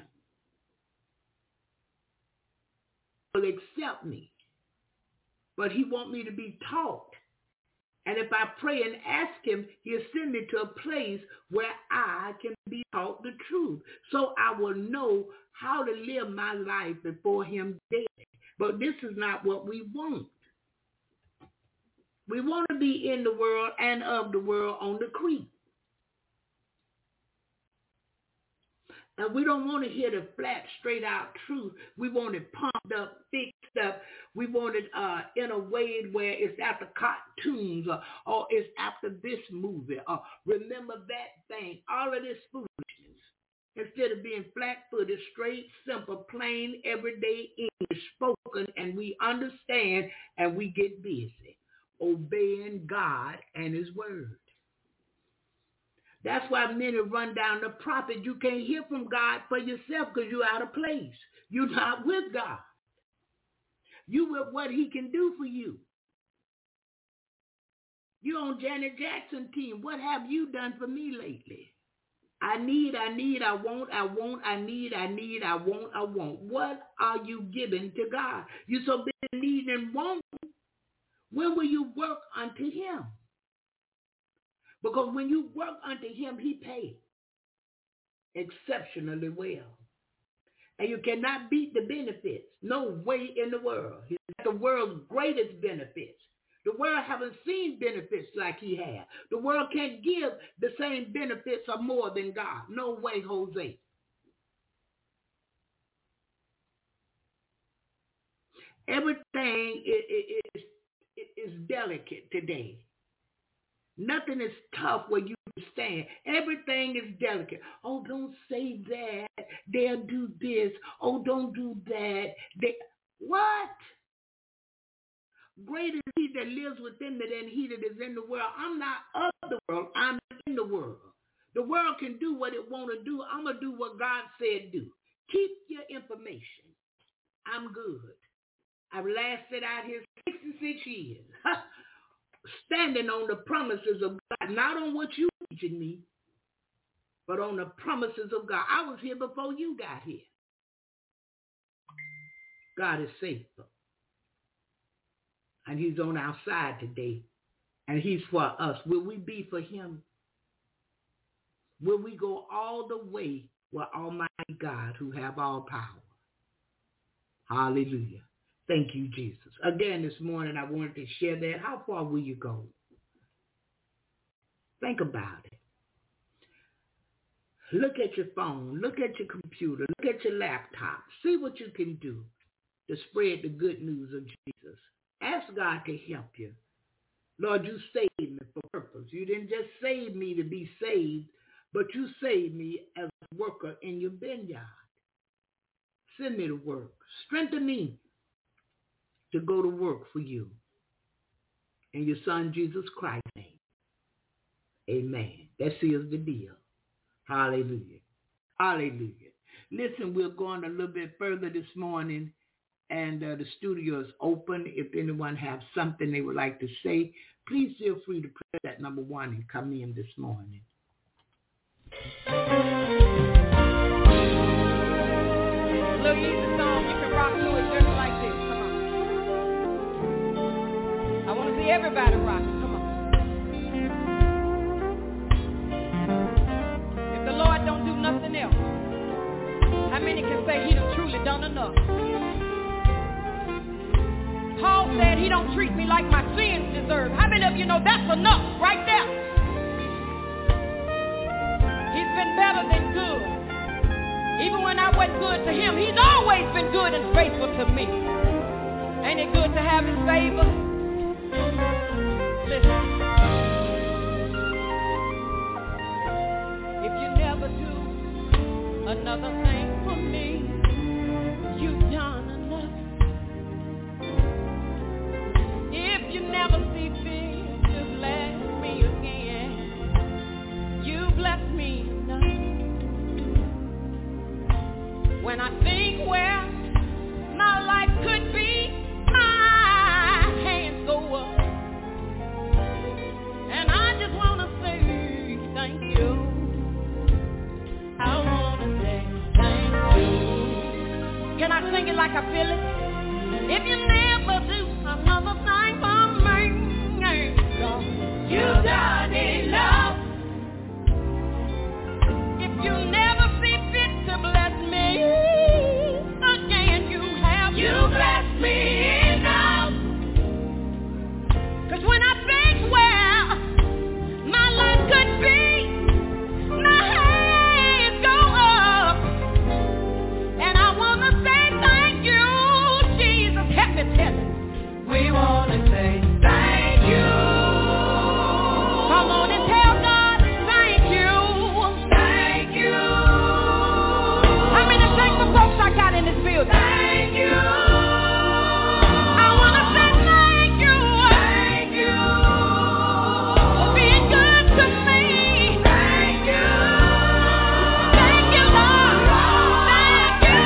he will accept me. But he wants me to be taught. And if I pray and ask him, he'll send me to a place where I can be taught the truth. So I will know how to live my life before him daily. But this is not what we want. We want to be in the world and of the world on the creek. And we don't want to hear the flat, straight out truth. We want it pumped up, fixed up. We want it uh, in a way where it's after cartoons or, or it's after this movie or remember that thing. All of this foolishness. Instead of being flat-footed, straight, simple, plain, everyday English spoken, and we understand and we get busy obeying God and his word. That's why many run down the prophet. You can't hear from God for yourself because you're out of place. You're not with God. You with what he can do for you. You're on Janet Jackson team. What have you done for me lately? I need, I need, I want, I want, I need, I need, I want, I want. What are you giving to God? You're so busy needing and wanting. When will you work unto him? Because when you work unto him, he pays exceptionally well. And you cannot beat the benefits. No way in the world. He's the world's greatest benefits. The world haven't seen benefits like he has. The world can't give the same benefits or more than God. No way, Jose. Everything is, is, is delicate today. Nothing is tough where you stand. Everything is delicate. Oh, don't say that. They'll do this. Oh, don't do that. They, what? Greater is he that lives within me than he that is in the world. I'm not of the world. I'm in the world. The world can do what it want to do. I'm going to do what God said do. Keep your information. I'm good. I've lasted out here sixty-six years. Standing on the promises of God, not on what you teaching me, but on the promises of God. I was here before you got here. God is faithful. And he's on our side today. And he's for us. Will we be for him? Will we go all the way with Almighty God who have all power? Hallelujah. Thank you, Jesus. Again, this morning, I wanted to share that. How far will you go? Think about it. Look at your phone. Look at your computer. Look at your laptop. See what you can do to spread the good news of Jesus. Ask God to help you. Lord, you saved me for purpose. You didn't just save me to be saved, but you saved me as a worker in your vineyard. Send me to work. Strengthen me to go to work for you. In your son, Jesus Christ's name. Amen. That seals the deal. Hallelujah. Hallelujah. Listen, we're going a little bit further this morning, and uh, the studio is open. If anyone has something they would like to say, please feel free to press that number one and come in this morning. Little easy song, you can rock to it just like this. Come on. I want to see everybody rock. Come on. If the Lord don't do nothing else, how many can say he done truly done enough? Paul said he don't treat me like my sins deserve. How many of you know that's enough right there? better than good. Even when I wasn't good to him, he's always been good and faithful to me. Ain't it good to have his favor? Listen. If you never do another thing for me, you've done enough. If you never see fit to bless me again, you bless me enough. When I think where my life could be, my hands go up, and I just want to say thank you. I want to say thank you. Can I sing it like I feel it? If you never do another thing for me, you've done enough. If you never see fit to bless me again, you have. You bless me enough. 'Cause when I think where my life could be, my hands go up, and I want to say thank you, Jesus. Help me tell it. We want to say thank you. Come on and tell God thank you. Thank you. How many thankful folks I got in this building? Thank you. I want to say thank you. Thank you. For being good to me. Thank you. Thank you, Lord. Thank you.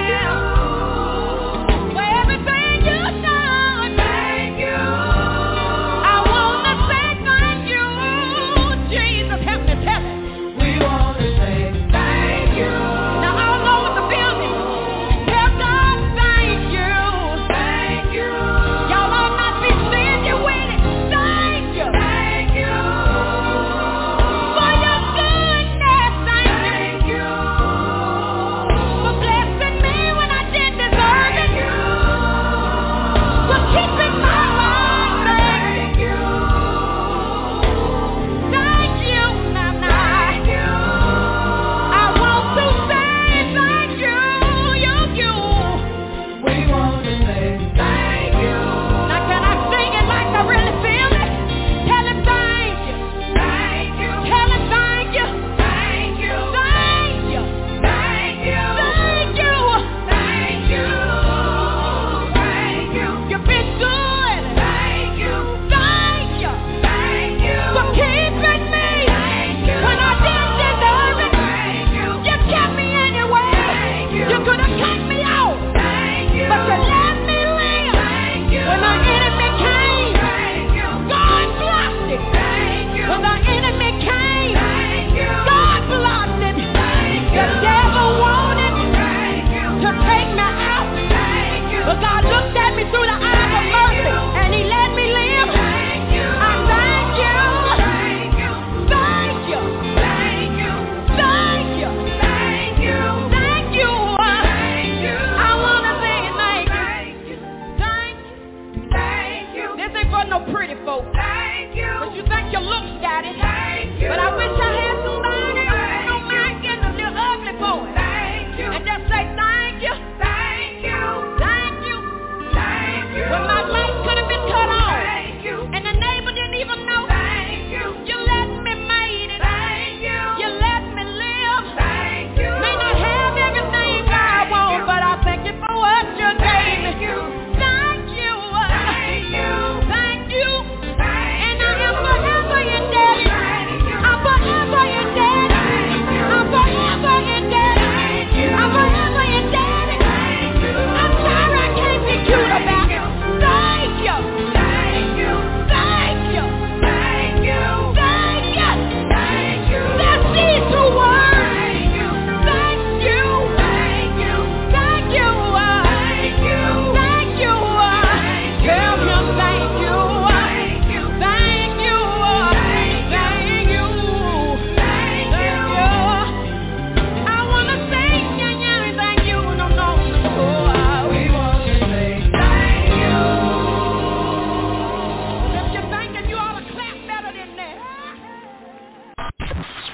For everything you've done. Thank you. I want to say thank you. Jesus, help me tell it. We want to say thank you. Now all over the building, tell God thank you. Thank you. Y'all all not be stingy with it. Thank you. Thank you. For your goodness, thank you. For blessing me when I didn't deserve it. For keeping my life, thank you. Thank you, Nana. Thank you. I want to say thank you, you, you. We want to say thank you. Now can I sing it like I really feel it? Tell him thank you. Thank you. Tell him thank you. Thank you. Thank you. Thank you. Thank you. Thank you. Thank you. You've been good. Thank you. Thank you. Thank you. For keeping me. Thank you. When I didn't deserve it. Thank you. You kept me anyway. Thank you. You could have cut me out. Thank you. But you let me live. Thank you. When my enemy came. Thank you. God blocked it. Thank you. When my enemy came. Thank you. God blocked it. Thank you. The devil wanted. Thank you. To take me out. Thank you. But God looked at me through the eyes of mercy. And he let me live. Thank you. I thank you. Thank you. Thank you. Thank you. Thank you. Thank you. Thank you. Thank you. I want to say thank you. Thank you. Thank you. This ain't for no pretty folk. Thank you. But you think your looks got it. Thank you. But I wish I had somebody who don't mind getting a little ugly for it. Thank you. And just say thank you. Thank you. Thank you. Thank you. When my life could have been cut off. Thank you. And the neighbor didn't even know. Thank you. You let me made it. Thank you. You let me live. Thank you. May not have everything I want, but I thank you for what you gave me. Thank you. Thank you. Thank you. Thank you. And I am forever indebted. I'm forever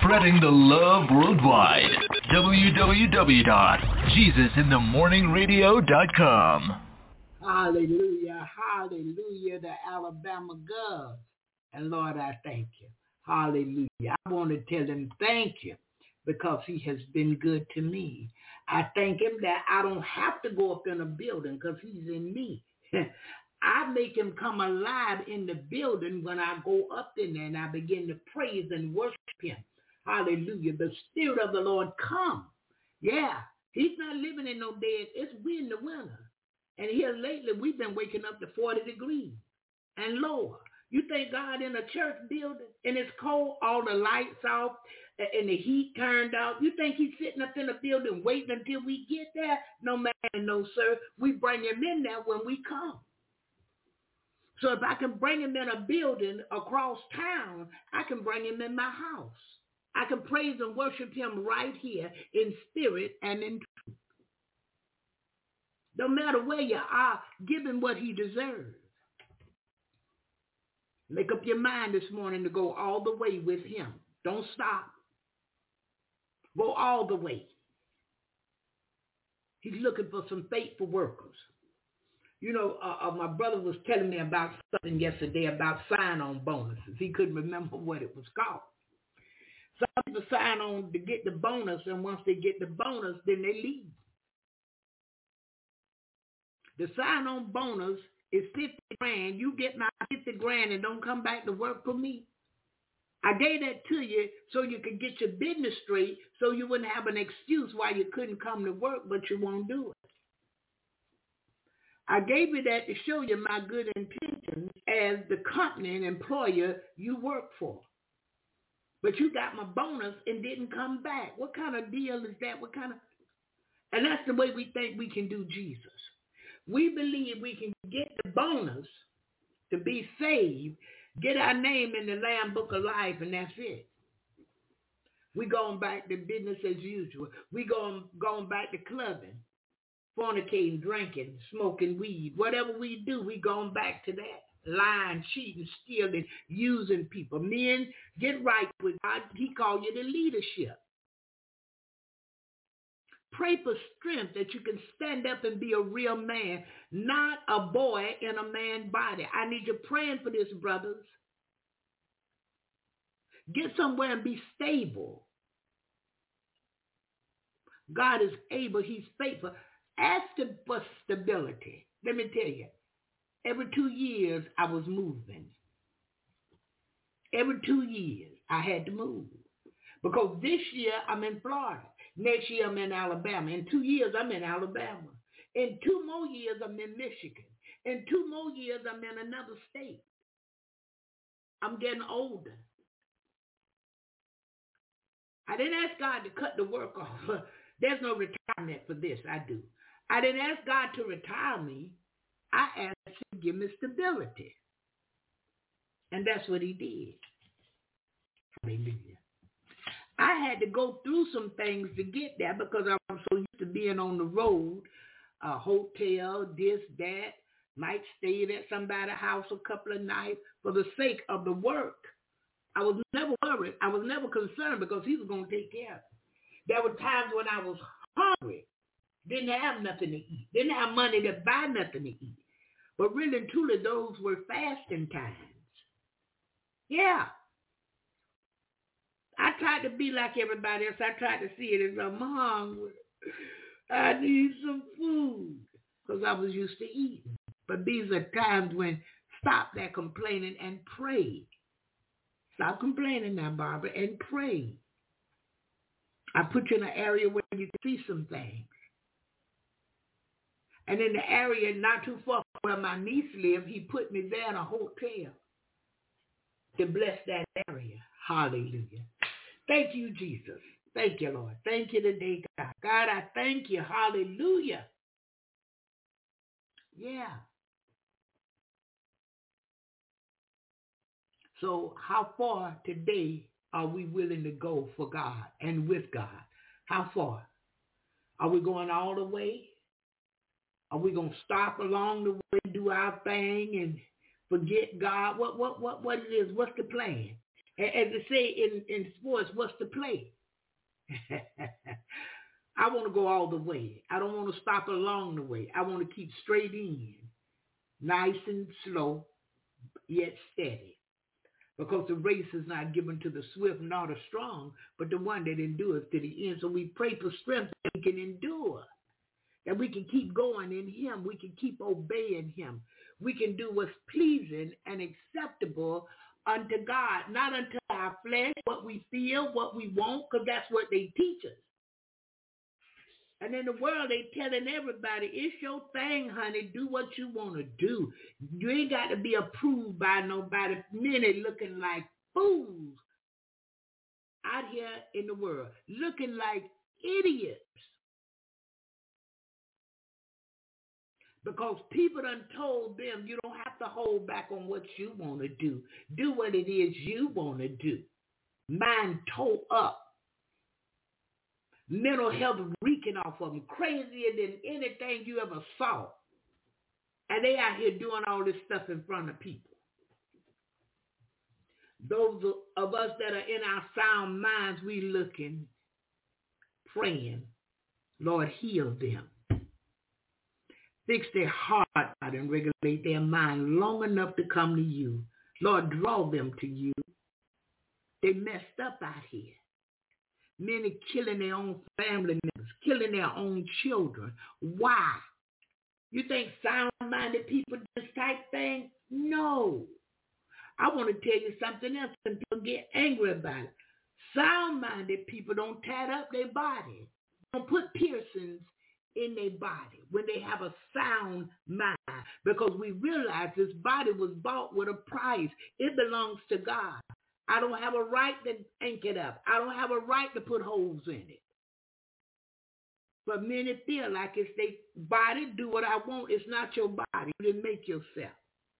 spreading the love worldwide. w w w dot jesus in the morning radio dot com. Hallelujah, hallelujah, the Alabama Govs. And Lord, I thank you. Hallelujah. I want to tell him thank you because he has been good to me. I thank him that I don't have to go up in a building because he's in me. I make him come alive in the building when I go up in there and I begin to praise and worship him. Hallelujah. The Spirit of the Lord come. Yeah, he's not living in no dead. It's we in the winter. And here lately, we've been waking up to forty degrees and lower. You think God in a church building and it's cold, all the lights off and the heat turned off? You think he's sitting up in a building waiting until we get there? No, man, no, sir. We bring him in there when we come. So if I can bring him in a building across town, I can bring him in my house. I can praise and worship him right here in spirit and in truth. No matter where you are, give him what he deserves. Make up your mind this morning to go all the way with him. Don't stop. Go all the way. He's looking for some faithful workers. You know, uh, uh, my brother was telling me about something yesterday about sign-on bonuses. He couldn't remember what it was called. Some people sign on to get the bonus, and once they get the bonus, then they leave. The sign-on bonus is fifty grand. You get my fifty grand and don't come back to work for me. I gave that to you so you could get your business straight, so you wouldn't have an excuse why you couldn't come to work, but you won't do it. I gave you that to show you my good intentions as the company and employer you work for. But you got my bonus and didn't come back. What kind of deal is that? What kind of? And that's the way we think we can do Jesus. We believe we can get the bonus to be saved, get our name in the Lamb Book of Life, and that's it. We going back to business as usual. We going, going back to clubbing, fornicating, drinking, smoking weed. Whatever we do, we going back to that. Lying, cheating, stealing, using people. Men, get right with God. He called you to leadership. Pray for strength that you can stand up and be a real man, not a boy in a man's body. I need you praying for this, brothers. Get somewhere and be stable. God is able. He's faithful. Ask him for stability. Let me tell you, every two years I was moving. Every two years I had to move. Because this year I'm in Florida. Next year I'm in Alabama. In two years I'm in Alabama. In two more years I'm in Michigan. In two more years I'm in another state. I'm getting older. I didn't ask God to cut the work off. There's no retirement for this. I do. I didn't ask God to retire me. I asked him to give me stability. And that's what he did. Hallelujah. I had to go through some things to get there because I'm so used to being on the road, a hotel, this, that, might stay at somebody's house a couple of nights for the sake of the work. I was never worried. I was never concerned because he was going to take care of it. There were times when I was hungry, didn't have nothing to eat, didn't have money to buy nothing to eat. But really and truly, those were fasting times. Yeah. I tried to be like everybody else. I tried to see it as I'm hungry. I need some food because I was used to eating. But these are times when stop that complaining and pray. Stop complaining now, Barbara, and pray. I put you in an area where you can see some things. And in the area not too far from where my niece lived, he put me there in a hotel to bless that area. Hallelujah. Thank you, Jesus. Thank you, Lord. Thank you today, God. God, I thank you. Hallelujah. Yeah. So how far today are we willing to go for God and with God? How far? Are we going all the way? Are we going to stop along the way, do our thing and forget God? What, what, what, what it is? What's the plan? As they say in, in sports, what's the play? I want to go all the way. I don't want to stop along the way. I want to keep straight in, nice and slow, yet steady. Because the race is not given to the swift nor the strong, but the one that endures to the end. So we pray for strength that we can endure, that we can keep going in him. We can keep obeying him. We can do what's pleasing and acceptable unto God, not unto our flesh, what we feel, what we want, because that's what they teach us. And in the world, they telling everybody, it's your thing, honey. Do what you want to do. You ain't got to be approved by nobody. Many looking like fools out here in the world, looking like idiots. Because people done told them you don't have to hold back on what you want to do. Do what it is you want to do. Mind tore up. Mental health reeking off of them. Crazier than anything you ever saw. And they out here doing all this stuff in front of people. Those of us that are in our sound minds, we looking, praying, Lord, heal them. Fix their heart out and regulate their mind long enough to come to you. Lord, draw them to you. They messed up out here. Many killing their own family members, killing their own children. Why? You think sound-minded people do this type thing? No. I want to tell you something else, and people get angry about it. Sound-minded people don't tat up their body. Don't put piercings in their body when they have a sound mind, because we realize this body was bought with a price. It belongs to God. I don't have a right to ink it up. I don't have a right to put holes in it. But many feel like it's their body, do what I want. It's not your body. You didn't make yourself.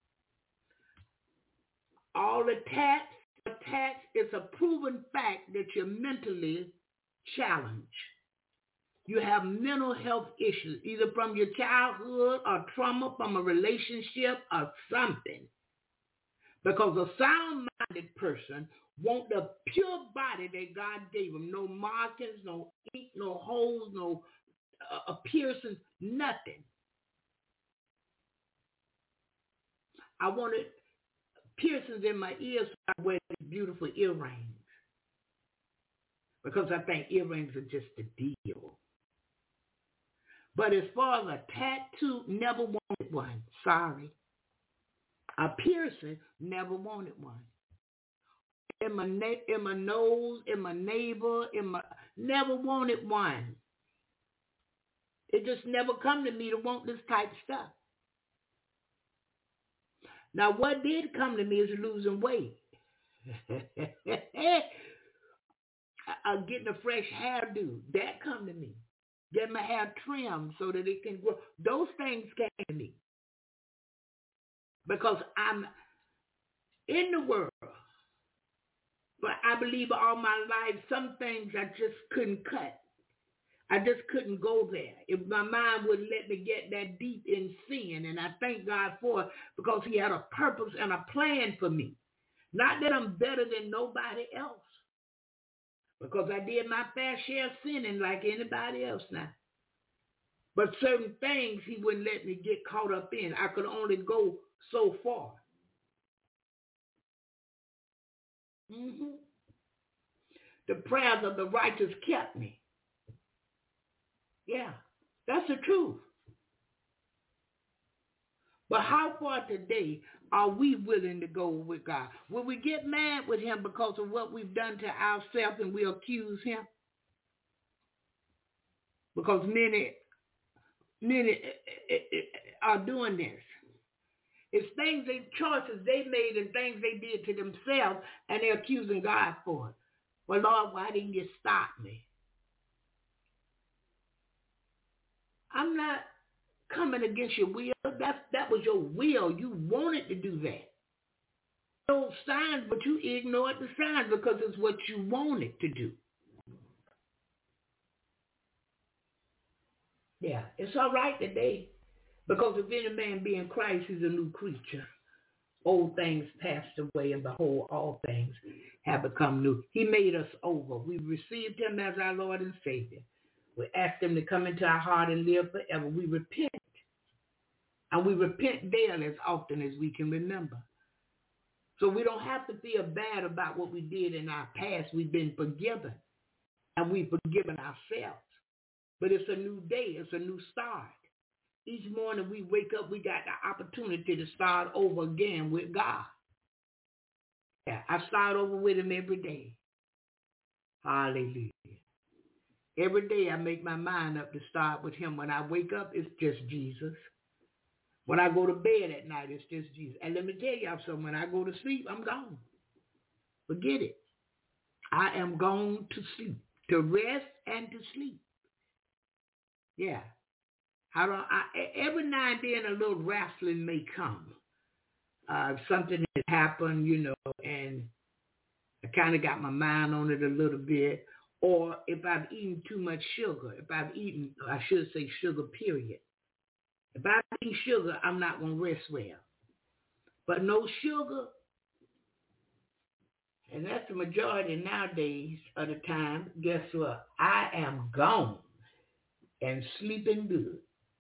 All the tats, the tats is a proven fact that you're mentally challenged. You have mental health issues, either from your childhood or trauma from a relationship or something. Because a sound-minded person wants the pure body that God gave them. No markings, no ink, no holes, no uh, piercings, nothing. I wanted piercings in my ears so I wear these beautiful earrings. Because I think earrings are just a deal. But as far as a tattoo, never wanted one. Sorry. A piercing, never wanted one. In my na- in my nose, in my navel, in my never wanted one. It just never come to me to want this type of stuff. Now, what did come to me is losing weight. uh, getting a fresh hairdo, that come to me. Getting my hair trimmed so that it can grow. Those things came to me. Because I'm in the world. But I believe all my life, some things I just couldn't cut. I just couldn't go there. If my mind wouldn't let me get that deep in sin. And I thank God for it because he had a purpose and a plan for me. Not that I'm better than nobody else. Because I did my fair share of sinning like anybody else now. But certain things he wouldn't let me get caught up in. I could only go so far. Mm-hmm. The prayers of the righteous kept me. Yeah, that's the truth. But how far today are we willing to go with God? Will we get mad with him because of what we've done to ourselves and we accuse him? Because many, many are doing this. It's things, they choices they made and things they did to themselves, and they're accusing God for it. Well, Lord, why didn't you stop me? I'm not coming against your will. That's, that was your will. You wanted to do that. Those signs, but you ignored the signs because it's what you wanted to do. Yeah, it's all right today. Because if any man be in Christ, he's a new creature. Old things passed away, and behold, all things have become new. He made us over. We received him as our Lord and Savior. We asked him to come into our heart and live forever. We repent. And we repent daily as often as we can remember. So we don't have to feel bad about what we did in our past. We've been forgiven. And we've forgiven ourselves. But it's a new day. It's a new start. Each morning we wake up, we got the opportunity to start over again with God. Yeah, I start over with him every day. Hallelujah. Every day I make my mind up to start with him. When I wake up, it's just Jesus. When I go to bed at night, it's just Jesus. And let me tell y'all something. When I go to sleep, I'm gone. Forget it. I am gone to sleep, to rest and to sleep. Yeah. I don't, I, every now and then a little wrestling may come. Uh, something has happened, you know, and I kind of got my mind on it a little bit. Or if I've eaten too much sugar, if I've eaten, I should say sugar, period. If I've eaten sugar, I'm not going to rest well. But no sugar, and that's the majority nowadays of the time, guess what? I am gone and sleeping good.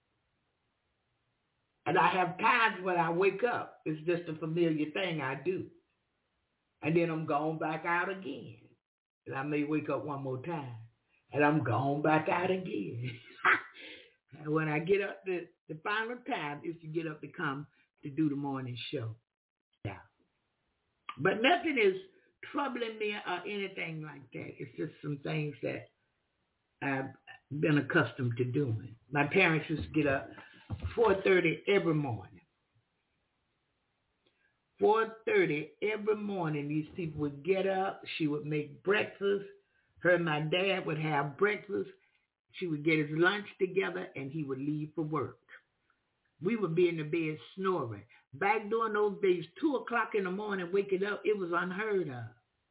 And I have times when I wake up, it's just a familiar thing I do. And then I'm gone back out again. And I may wake up one more time. And I'm gone back out again. And when I get up, the, the final time is to get up to come to do the morning show. Yeah. But nothing is troubling me or anything like that. It's just some things that I've been accustomed to doing. My parents used to get up four thirty every morning. four thirty every morning, these people would get up. She would make breakfast. Her and my dad would have breakfast. She would get his lunch together, and he would leave for work. We would be in the bed snoring. Back during those days, two o'clock in the morning, waking up, it was unheard of.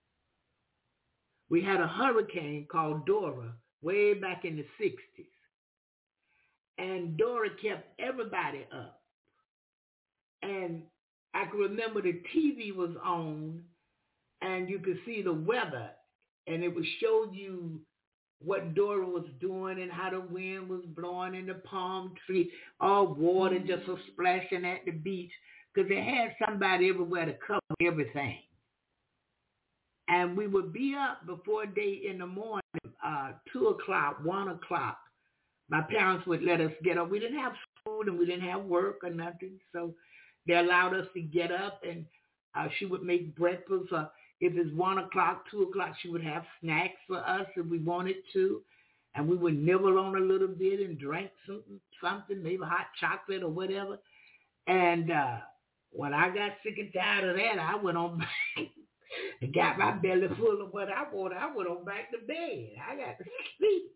We had a hurricane called Dora way back in the sixties. And Dora kept everybody up. And I can remember the T V was on, and you could see the weather, and it would show you what Dora was doing and how the wind was blowing in the palm tree, all water just was splashing at the beach, because they had somebody everywhere to cover everything. And we would be up before day in the morning, uh, two o'clock, one o'clock. My parents would let us get up. We didn't have food and we didn't have work or nothing, so they allowed us to get up, and uh, she would make breakfast. Uh, if it's one o'clock, two o'clock, she would have snacks for us if we wanted to, and we would nibble on a little bit and drink something, something maybe hot chocolate or whatever. And uh, when I got sick and tired of that, I went on back and got my belly full of what I wanted. I went on back to bed. I got to sleep.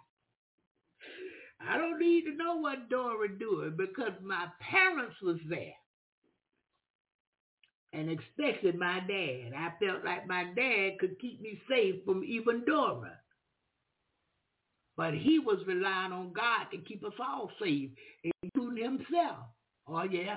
I don't need to know what Dora doing because my parents was there and expected my dad. I felt like my dad could keep me safe from even Dora. But he was relying on God to keep us all safe, including himself. Oh, yeah.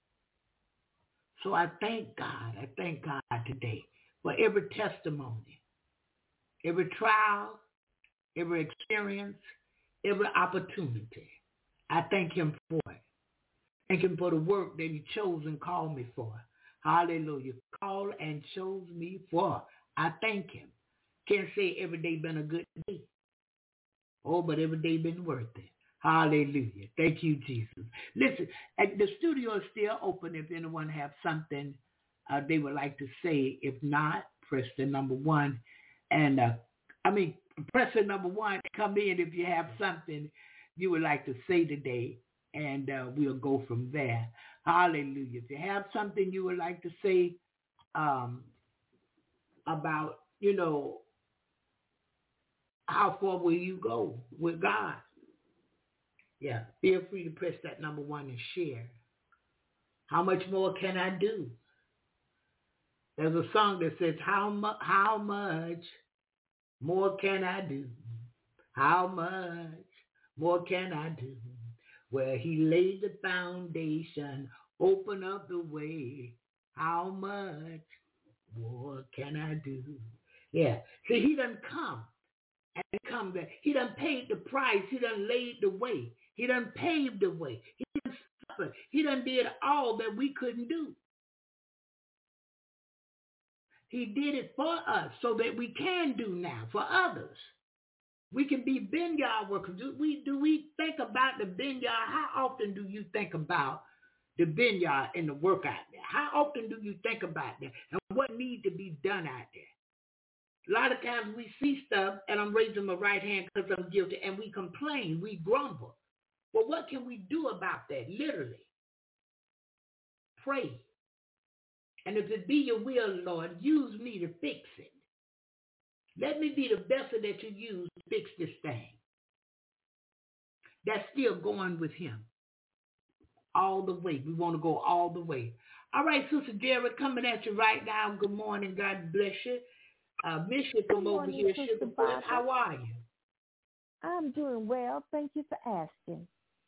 So I thank God. I thank God today for every testimony, every trial, every experience, every opportunity. I thank him for it. Thank him for the work that he chose and called me for. Hallelujah. Called and chose me for. I thank him. Can't say every day been a good day. Oh, but every day been worth it. Hallelujah. Thank you, Jesus. Listen, the studio is still open if anyone have something uh, they would like to say. If not, press the number one. And, uh, I mean, press the number one. Come in if you have something you would like to say today, and uh, we'll go from there. Hallelujah. If you have something you would like to say um, about, you know, how far will you go with God? Yeah, feel free to press that number one and share. How much more can I do? There's a song that says, how, mu- how much more can I do? How much more can I do? Where he laid the foundation, open up the way. How much What can I do? Yeah. See, he done come and come back. He done paid the price. He done laid the way. He done paved the way. He done suffered. He done did all that we couldn't do. He did it for us so that we can do now for others. We can be vineyard workers. Do we, do we think about the vineyard? How often do you think about the vineyard and the work out there? How often do you think about that and what needs to be done out there? A lot of times we see stuff, and I'm raising my right hand because I'm guilty, and we complain, we grumble. Well, what can we do about that? Literally, pray. And if it be your will, Lord, use me to fix it. Let me be the vessel that you use to fix this thing. That's still going with him all the way. We want to go all the way. All right, Sister Jared, coming at you right now. Good morning. God bless you. Uh, miss you from over morning, here. Sister Sugar Barbara. How are you? I'm doing well. Thank you for asking.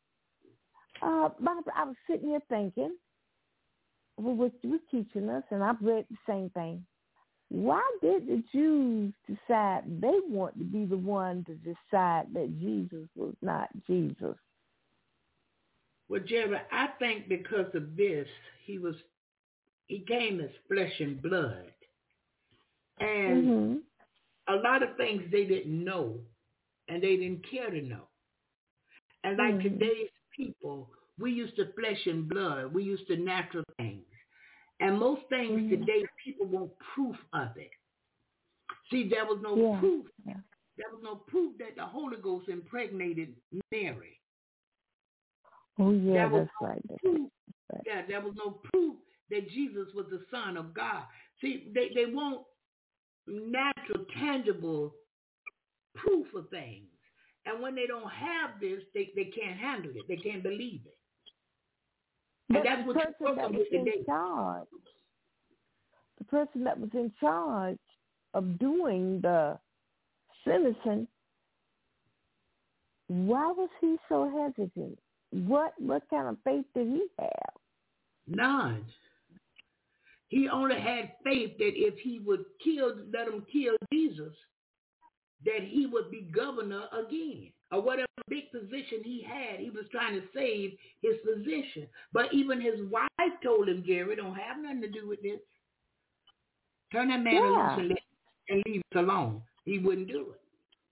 Uh, Barbara, I was sitting here thinking, well, what you were teaching us, and I've read the same thing. Why did the Jews decide they want to be the one to decide that Jesus was not Jesus? Well, Jerry, I think because of this, he was he came as flesh and blood. And mm-hmm. a lot of things they didn't know, and they didn't care to know. And like mm-hmm. today's people, we used to flesh and blood. We used to natural things. And most things mm-hmm. today, people want proof of it. See, there was no yeah. proof. Yeah. There was no proof that the Holy Ghost impregnated Mary. Oh, yeah, there that's no right. That's proof, right. Yeah, there was no proof that Jesus was the Son of God. See, they, they want natural, tangible proof of things. And when they don't have this, they, they can't handle it. They can't believe it. But and that's the what person you're that working was with in today. charge, the person that was in charge of doing the sentencing, why was he so hesitant? What what kind of faith did he have? None. He only had faith that if he would kill, let him kill Jesus, that he would be governor again. Or whatever big position he had, he was trying to save his position. But even his wife told him, Gary, don't have nothing to do with this. Turn that man Yeah. loose and, let, and leave us alone. He wouldn't do it.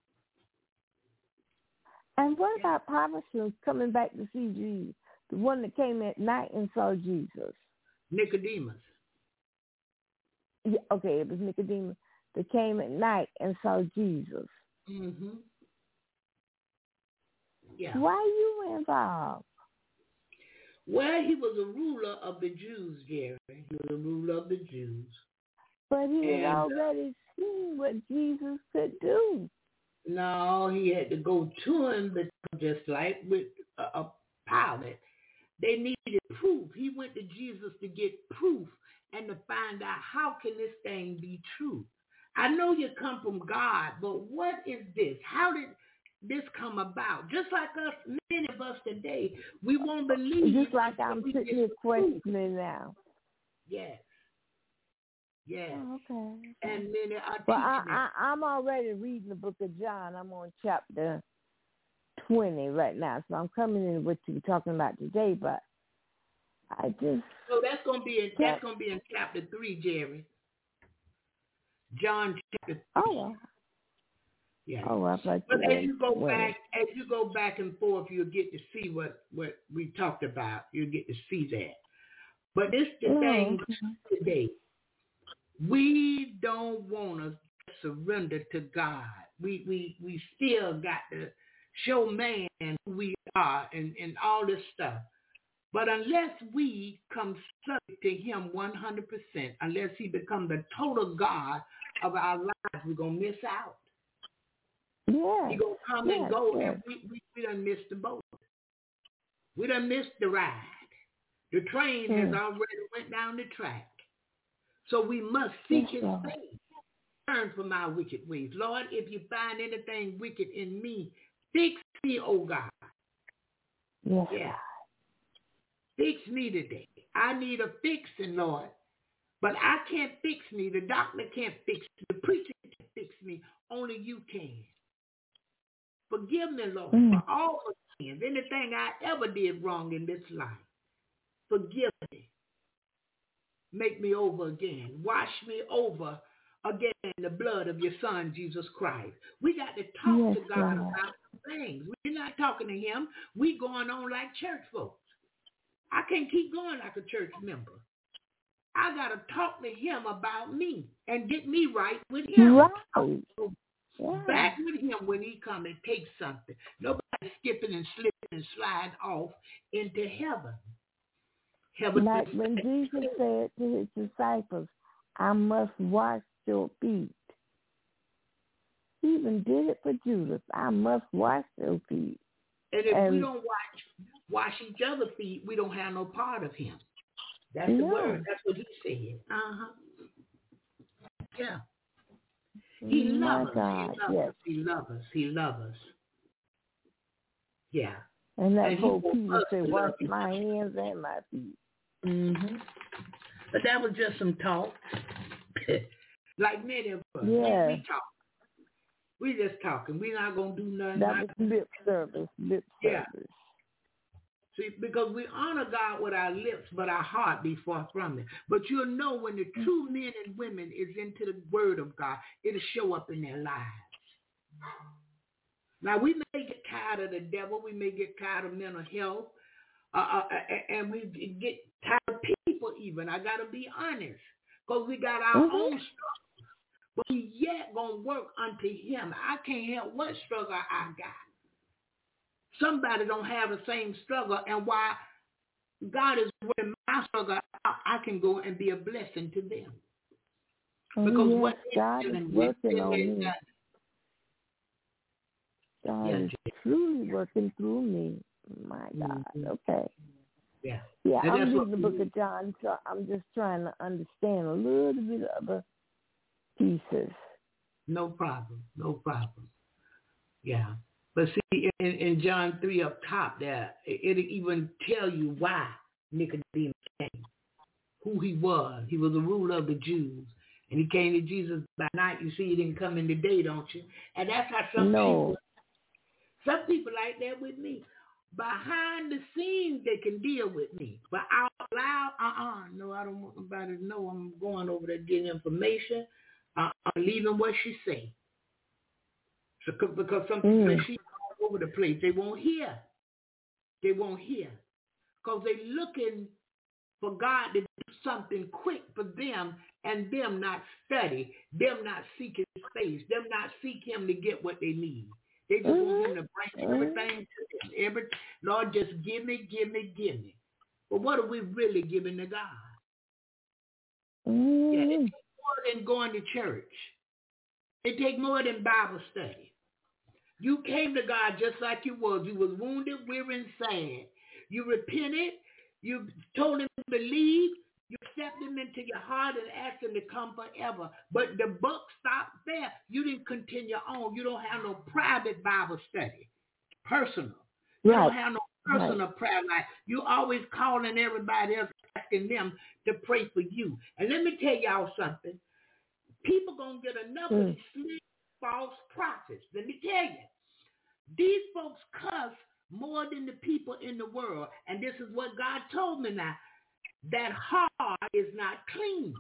And what about Parmesan coming back to see Jesus? The one that came at night and saw Jesus. Nicodemus. Yeah, okay, it was Nicodemus that came at night and saw Jesus. Mm-hmm. Yeah. Why you involved? Well, he was a ruler of the Jews, Gary. He was a ruler of the Jews. But he And, had uh, already seen what Jesus could do. No, he had to go to him, but just like with a, a Pilate, they needed proof. He went to Jesus to get proof and to find out how can this thing be true. I know you come from God, but what is this? How did this come about? Just like us, many of us today, we won't believe. Just like I'm sitting here questioning now. Yes. Yes. Oh, okay. And many are Well, teaching I, it. I, I'm already reading the book of John. I'm on chapter twenty right now, so I'm coming in what you were talking about today. But I just So that's gonna be in that's gonna be in chapter three, Jerry. John chapter three. Oh, well. Yeah. Oh, well, but But as you go well. back, as you go back and forth, you'll get to see what, what we talked about. You'll get to see that. But this the Oh, thing okay. today. We don't want to surrender to God. We we we still got to show man who we are and, and all this stuff. But unless we come subject to him one hundred percent, unless he becomes the total God of our lives, we're going to miss out. Yeah. He's going to come yes, and go, yes. and we, we, we done missed the boat. We done missed the ride. The train Hmm. has already went down the track. So we must seek Yes, his Lord. face. Turn from our wicked ways. Lord, if you find anything wicked in me, fix me, oh God. Yes. Yeah. Fix me today. I need a fixing, Lord. But I can't fix me. The doctor can't fix me. The preacher can't fix me. Only you can. Forgive me, Lord, mm. for all the sins, anything I ever did wrong in this life. Forgive me. Make me over again. Wash me over again in the blood of your son, Jesus Christ. We got to talk yes, to God, God about things. We're not talking to him. We going on like church folks. I can't keep going like a church member. I got to talk to him about me and get me right with him. Right. Yeah. Back with him when he come and take something. Nobody skipping and slipping and sliding off into heaven. Heaven like when Jesus said to his disciples, I must wash your feet. He even did it for Judas. I must wash your feet. And if and, we don't wash, wash each other's feet, we don't have no part of him. That's the yeah. word. That's what he said. Uh-huh. Yeah. He loves us. He loves yes. us. He loves us. He loves us. Yeah. And that and whole Peter said, wash my hands and my feet. Mm-hmm. But that was just some talk. Like many of us. Yeah. We, we talk. We just talking. We're not going to do nothing. That was lip service. Lip yeah. service. See, because we honor God with our lips, but our heart be far from it. But you'll know when the true men and women is into the word of God, it'll show up in their lives. Now, we may get tired of the devil. We may get tired of mental health. Uh, uh, and we get tired of people even. I got to be honest. Because we got our mm-hmm. own struggles. But we yet going to work unto him. I can't help what struggle I got. Somebody don't have the same struggle, and while God is working my struggle, I, I can go and be a blessing to them. Because oh, yes, what God is working on me. God yeah, is truly working through me. My God. Mm-hmm. Okay. Yeah. Yeah, and I'm reading the book of John, so I'm just trying to understand a little bit of the pieces. No problem. No problem. Yeah. But see, in, in John three up top there, it, it even tell you why Nicodemus came, who he was. He was the ruler of the Jews. And he came to Jesus by night. You see, he didn't come in the day, don't you? And that's how some no. people, some people like that with me. Behind the scenes, they can deal with me. But out loud, uh-uh. No, I don't want nobody to know I'm going over there getting information. Uh, I'm leaving what she say. So, because some people mm. say she's all over the place. They won't hear. They won't hear. Because they're looking for God to do something quick for them and them not study, them not seek his face, them not seek him to get what they need. They just mm-hmm. want him to bring everything to them. Every, Lord, just give me, give me, give me. But what are we really giving to God? Mm-hmm. Yeah, it takes more than going to church. It takes more than Bible study. You came to God just like you was. You was wounded, weary, and sad. You repented. You told him to believe. You accepted him into your heart and asked him to come forever. But the buck stopped there. You didn't continue on. You don't have no private Bible study, personal. You right. don't have no personal right. prayer life. You always calling everybody else, asking them to pray for you. And let me tell y'all something. People going to get enough mm. of these false prophets. Let me tell you. These folks cuss more than the people in the world. And this is what God told me now. That heart is not clean.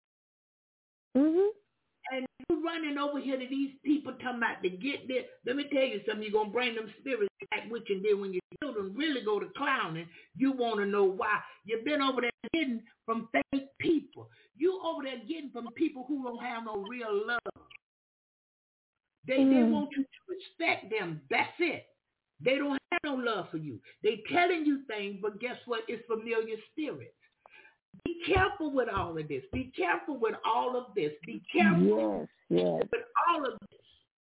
Mm-hmm. And you running over here to these people talking about to get this. Let me tell you something. You're going to bring them spirits back with you. And then when your children really go to clowning, you want to know why. You've been over there getting from fake people. You over there getting from people who don't have no real love. They, mm. they want you to respect them. That's it. They don't have no love for you. They telling you things, but guess what? It's familiar spirits. Be careful with all of this. Be careful with all of this. Be careful yes, yes. with all of this.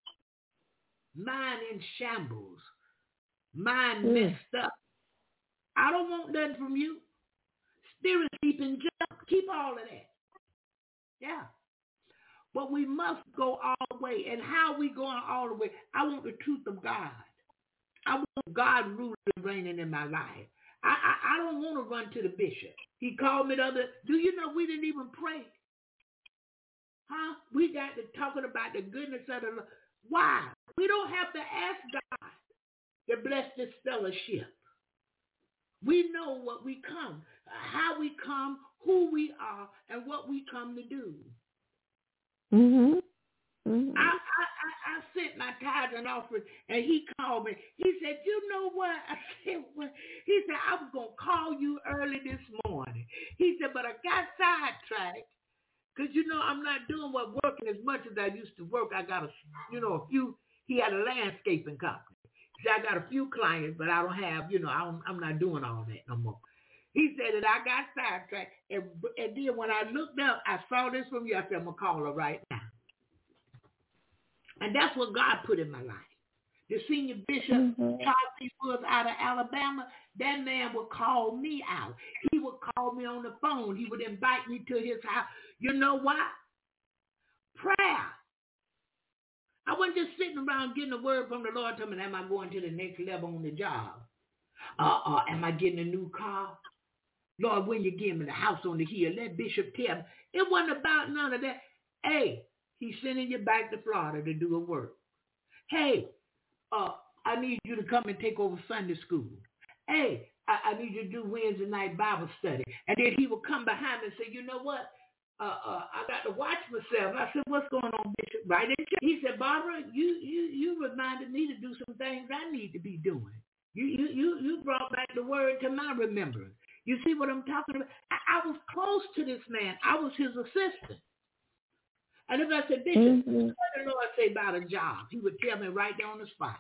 Mind in shambles. Mind mm. messed up. I don't want nothing from you. Spirit keeping junk. Keep all of that. Yeah. But we must go all the way. And how we going all the way? I want the truth of God. I want God ruling and reigning in my life. I, I, I don't want to run to the bishop. He called me the other. Do you know we didn't even pray? Huh? We got to talking about the goodness of the Lord. Why? We don't have to ask God to bless this fellowship. We know what we come, how we come, who we are, and what we come to do. Mhm. Mm-hmm. I, I, I, I sent my tithes and offering, and he called me. He said, you know what? I said, what? He said, I was going to call you early this morning. He said, but I got sidetracked because, you know, I'm not doing what working as much as I used to work. I got, a, you know, a few. He had a landscaping company. He said, I got a few clients, but I don't have, you know, I don't, I'm not doing all that no more. He said that I got sidetracked. And, and then when I looked up, I saw this from you. I said, I'm going to call her right now. And that's what God put in my life. The senior bishop, mm-hmm. Charles C. Woods out of Alabama, that man would call me out. He would call me on the phone. He would invite me to his house. You know why? Prayer. I wasn't just sitting around getting a word from the Lord telling me, am I going to the next level on the job? Uh, uh, am I getting a new car? Lord, when you give me the house on the hill, let Bishop tell me. It wasn't about none of that. Hey, he's sending you back to Florida to do a work. Hey, uh, I need you to come and take over Sunday school. Hey, I, I need you to do Wednesday night Bible study. And then he would come behind me and say, you know what? Uh, uh, I got to watch myself. I said, what's going on, Bishop? Right in church. He said, Barbara, you, you, you reminded me to do some things I need to be doing. You, you, you, you brought back the word to my remembrance. You see what I'm talking about? I, I was close to this man. I was his assistant. And if I said, Bishop, mm-hmm. what did the Lord say about a job? He would tell me right there on the spot.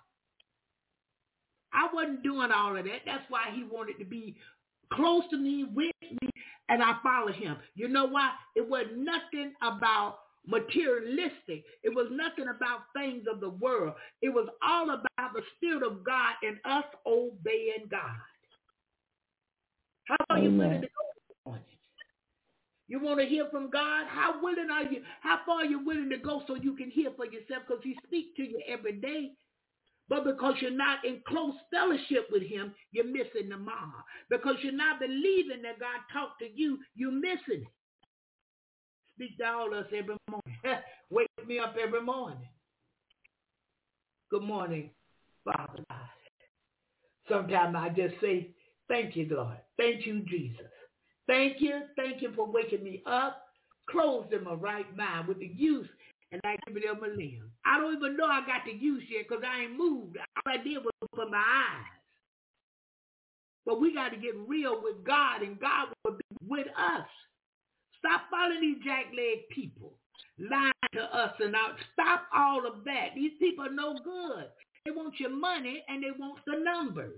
I wasn't doing all of that. That's why he wanted to be close to me, with me, and I followed him. You know why? It was nothing about materialistic. It was nothing about things of the world. It was all about the Spirit of God and us obeying God. How are you willing to go on it? You want to hear from God? How willing are you? How far are you willing to go so you can hear for yourself? Because he speaks to you every day. But because you're not in close fellowship with him, you're missing the mark. Because you're not believing that God talked to you, you're missing it. Speak to all of us every morning. Wake me up every morning. Good morning, Father God. Sometimes I just say, thank you, Lord. Thank you, Jesus. Thank you. Thank you for waking me up, closed in my right mind with the use and activity of my limbs. I don't even know I got the use yet because I ain't moved. All I did was open my eyes. But we got to get real with God, and God will be with us. Stop following these jackleg people, lying to us and out. Stop all of that. These people are no good. They want your money and they want the numbers.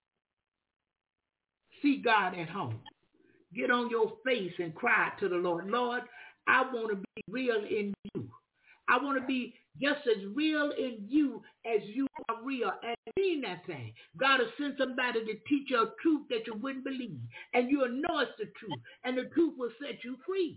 See God at home. Get on your face and cry to the Lord. Lord, I want to be real in you. I want to be just as real in you as you are real. And mean that thing. God will send somebody to teach you a truth that you wouldn't believe. And you'll know it's the truth. And the truth will set you free.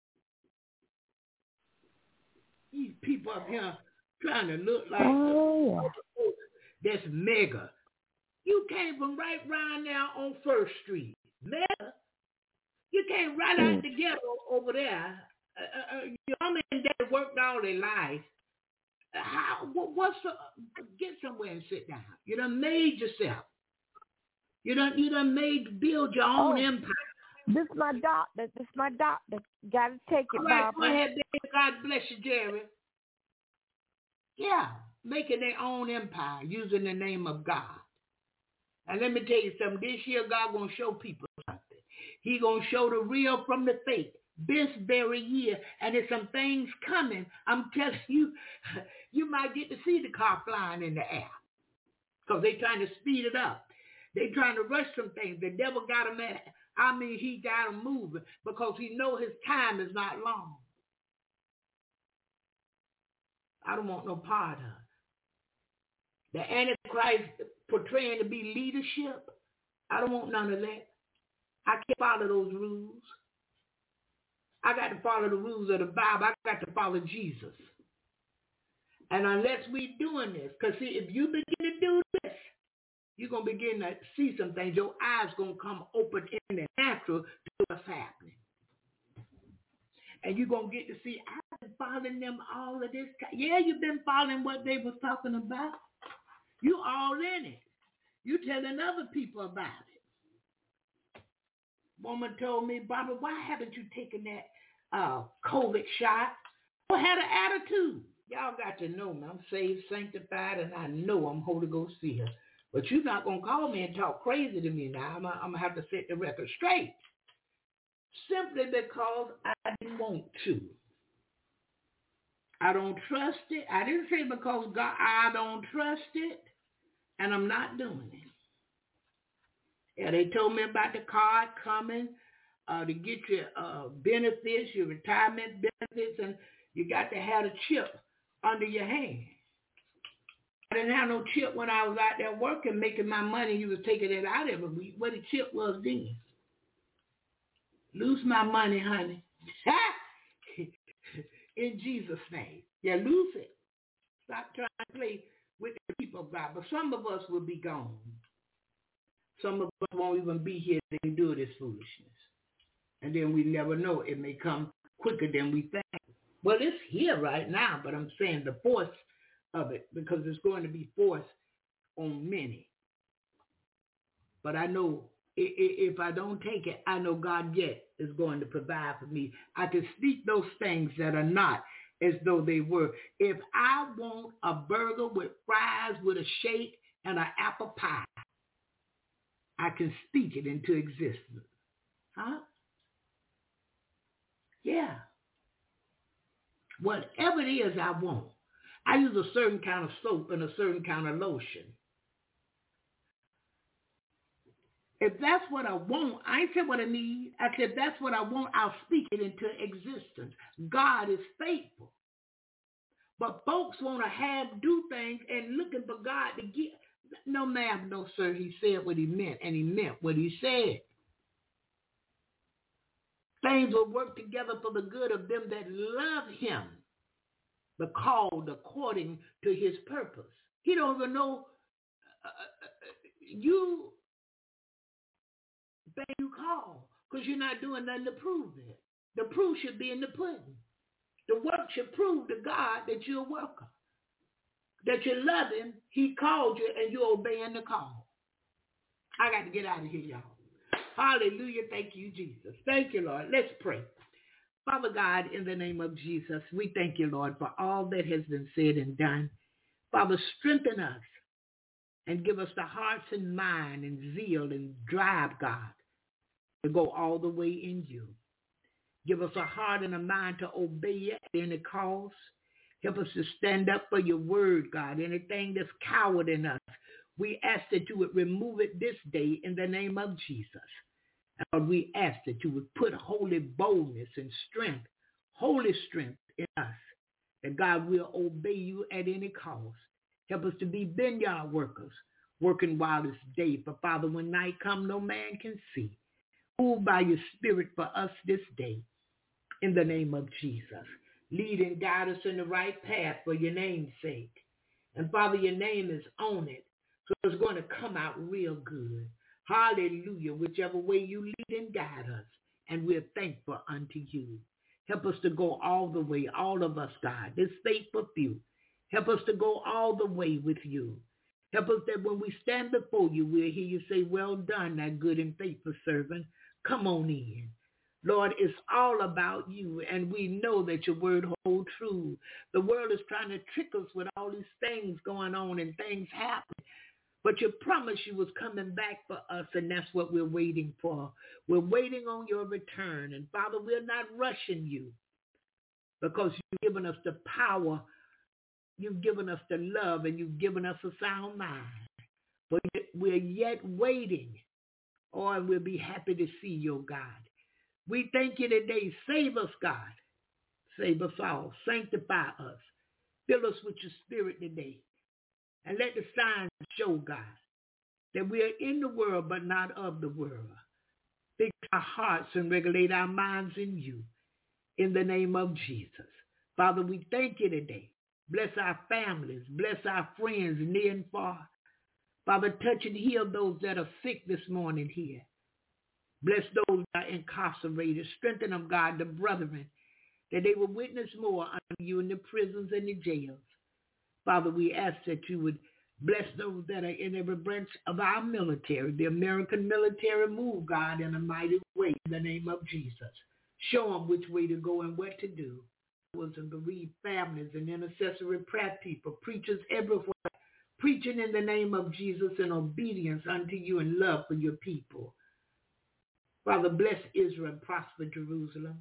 These people up here trying to look like oh, yeah. That's mega. You came from right round now on First Street. Mega. You came right out mm. the ghetto over there. Uh, uh, your mom and dad worked all their life. How? What, what's the, get somewhere and sit down. You done made yourself. You done you done made build your own oh, empire. This is my doctor. This is my doctor. Got to take it, all right, Barbara. Go ahead, baby. God bless you, Jerry. Yeah, making their own empire using the name of God. And let me tell you something. This year, God gonna show people something. He gonna show the real from the fake. This very year, and there's some things coming. I'm telling you, you might get to see the car flying in the air because they're trying to speed it up. They're trying to rush some things. The devil got them at, I mean, he got them moving because he know his time is not long. I don't want no part of it. The Antichrist portraying to be leadership, I don't want none of that. I can't follow those rules. I got to follow the rules of the Bible. I got to follow Jesus. And unless we doing this, because see, if you begin to do this, you're going to begin to see some things. Your eyes going to come open in the natural to what's happening. And you're going to get to see, I've been following them all of this time. Yeah, you've been following what they was talking about. You all in it. You telling other people about it. Woman told me, Barbara, why haven't you taken that uh, COVID shot? I had an attitude. Y'all got to know me. I'm saved, sanctified, and I know I'm Holy Ghost filled. But you're not going to call me and talk crazy to me now. I'm going to have to set the record straight. Simply because I didn't want to. I don't trust it. I didn't say because God, I don't trust it, and I'm not doing it. Yeah, they told me about the card coming uh, to get your uh, benefits, your retirement benefits, and you got to have a chip under your hand. I didn't have no chip when I was out there working, making my money. You was taking it out every week. What the chip was then. Lose my money, honey. In Jesus' name. Yeah, lose it. Stop trying to play with the people of God. But some of us will be gone. Some of us won't even be here to endure this foolishness. And then we never know. It may come quicker than we think. Well, it's here right now, but I'm saying the force of it, because it's going to be forced on many. But I know if I don't take it, I know God yet is going to provide for me. I can speak those things that are not as though they were. If I want a burger with fries, with a shake, and an apple pie, I can speak it into existence. Huh? Yeah. Whatever it is I want. I use a certain kind of soap and a certain kind of lotion. If that's what I want, I ain't said what I need. I said if that's what I want, I'll speak it into existence. God is faithful. But folks want to have, do things and looking for God to get. No, ma'am, no, sir. He said what he meant, and he meant what he said. Things will work together for the good of them that love him, the called according to his purpose. He don't even know uh, you think you call because you're not doing nothing to prove it. The proof should be in the pudding. The work should prove to God that you're a worker, that you love him. He called you and you're obeying the call. I got to get out of here, y'all. Hallelujah. Thank you, Jesus. Thank you, Lord. Let's pray. Father God, in the name of Jesus, we thank you, Lord, for all that has been said and done. Father, strengthen us and give us the hearts and mind and zeal and drive, God, to go all the way in you. Give us a heart and a mind to obey you at any cost. Help us to stand up for your word, God. Anything that's coward in us, we ask that you would remove it this day in the name of Jesus. And we ask that you would put holy boldness and strength, holy strength in us, that God will obey you at any cost. Help us to be vineyard workers, working while it's day. For Father, when night comes, no man can see. Move by your spirit for us this day, in the name of Jesus. Lead and guide us in the right path for your name's sake. And Father, your name is on it, so it's going to come out real good. Hallelujah, whichever way you lead and guide us, and we're thankful unto you. Help us to go all the way, all of us, God, this faithful few. Help us to go all the way with you. Help us that when we stand before you, we'll hear you say, well done, that good and faithful servant. Come on in. Lord, it's all about you, and we know that your word holds true. The world is trying to trick us with all these things going on and things happening. But you promised you was coming back for us, and that's what we're waiting for. We're waiting on your return. And Father, we're not rushing you because you've given us the power, you've given us the love, and you've given us a sound mind. But we're yet waiting, oh, and we'll be happy to see your God. We thank you today. Save us, God. Save us all. Sanctify us. Fill us with your spirit today. And let the signs show, God, that we are in the world but not of the world. Fix our hearts and regulate our minds in you. In the name of Jesus. Father, we thank you today. Bless our families. Bless our friends near and far. Father, touch and heal those that are sick this morning here. Bless those that are incarcerated. Strengthen them, God, the brethren that they will witness more unto you in the prisons and the jails. Father, we ask that you would bless those that are in every branch of our military, the American military. Move, God, in a mighty way in the name of Jesus. Show them which way to go and what to do. And bereaved families and intercessory prayer people, preachers everywhere, preaching in the name of Jesus in obedience unto you and love for your people. Father, bless Israel and prosper Jerusalem.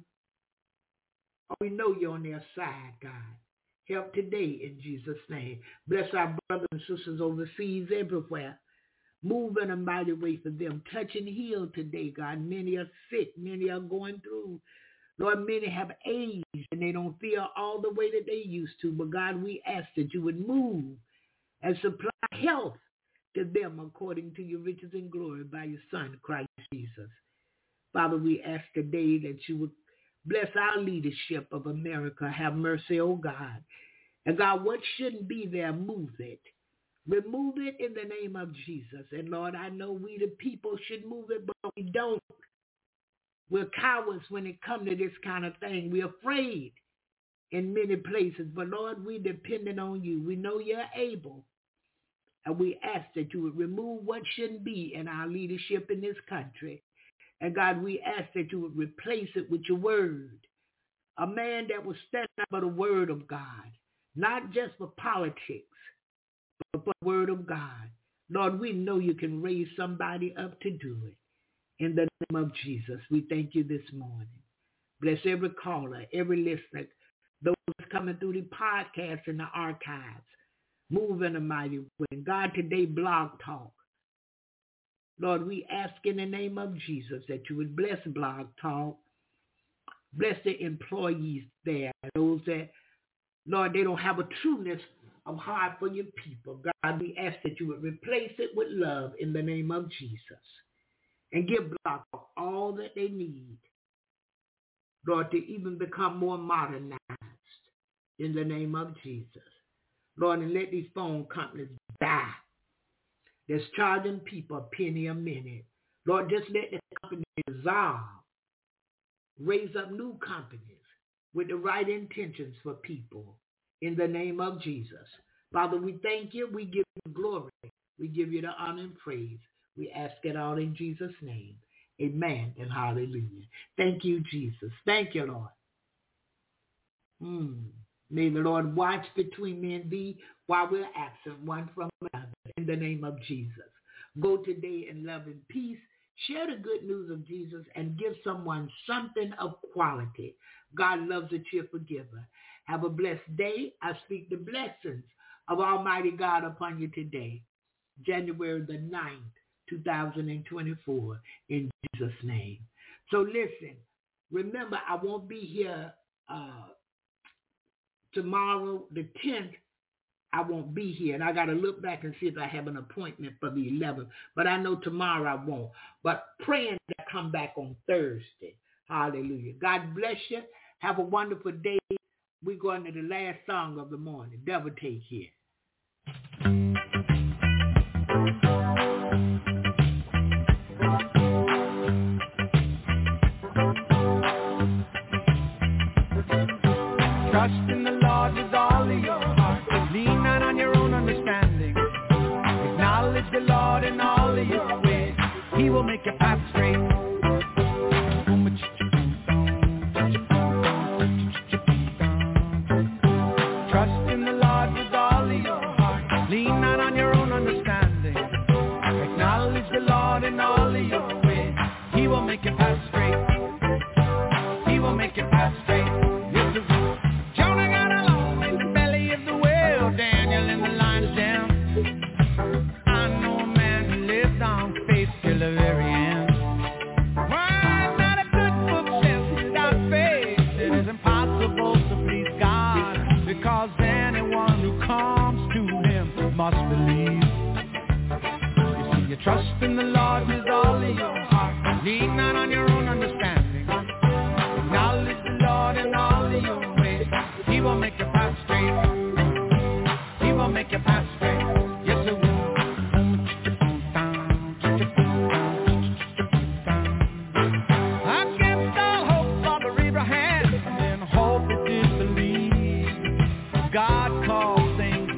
Oh, we know you're on their side, God. Help today in Jesus' name. Bless our brothers and sisters overseas everywhere. Move in a mighty way for them. Touch and heal today, God. Many are sick. Many are going through. Lord, many have aged and they don't feel all the way that they used to. But God, we ask that you would move and supply health to them according to your riches and glory by your Son, Christ Jesus. Father, we ask today that you would bless our leadership of America. Have mercy, oh God. And God, what shouldn't be there, move it. Remove it in the name of Jesus. And Lord, I know we the people should move it, but we don't. We're cowards when it comes to this kind of thing. We're afraid in many places. But Lord, we're dependent on you. We know you're able. And we ask that you would remove what shouldn't be in our leadership in this country. And God, we ask that you would replace it with your word. A man that will stand up for the word of God. Not just for politics, but for the word of God. Lord, we know you can raise somebody up to do it. In the name of Jesus, we thank you this morning. Bless every caller, every listener, those coming through the podcast and the archives. Move in a mighty way. God, today, Blog Talk. Lord, we ask in the name of Jesus that you would bless Blog Talk. Bless the employees there, those that, Lord, they don't have a trueness of heart for your people. God, we ask that you would replace it with love in the name of Jesus. And give Blog Talk all that they need, Lord, to even become more modernized in the name of Jesus. Lord, and let these phone companies die. That's charging people a penny a minute. Lord, just let the company dissolve. Raise up new companies with the right intentions for people in the name of Jesus. Father, we thank you. We give you glory. We give you the honor and praise. We ask it all in Jesus' name. Amen and hallelujah. Thank you, Jesus. Thank you, Lord. Mm. May the Lord watch between me and thee while we're absent one from another in the name of Jesus. Go today in love and peace. Share the good news of Jesus and give someone something of quality. God loves a cheerful giver. Have a blessed day. I speak the blessings of Almighty God upon you today, January the ninth, two thousand twenty-four, in Jesus' name. So listen, remember, I won't be here uh, tomorrow, the tenth. I won't be here, and I got to look back and see if I have an appointment for the eleventh, but I know tomorrow I won't. But praying that I come back on Thursday. Hallelujah. God bless you. Have a wonderful day. We're going to the last song of the morning. Devil Take Care. Trust in the Lord with all of your heart. Lean not on your own understanding. Acknowledge the Lord in all of your ways. He will make your path straight. Trust in the Lord with all of your heart. Lean not on your own understanding. Acknowledge the Lord in all of your ways. He will make your path straight. He will make your path straight. Trust in the Lord with all of your heart. Lean not on your own understanding. Acknowledge the Lord in all of your ways. He will make your path straight. He will make your path straight. Yes, it will. Against all hope, Father Abraham, and hope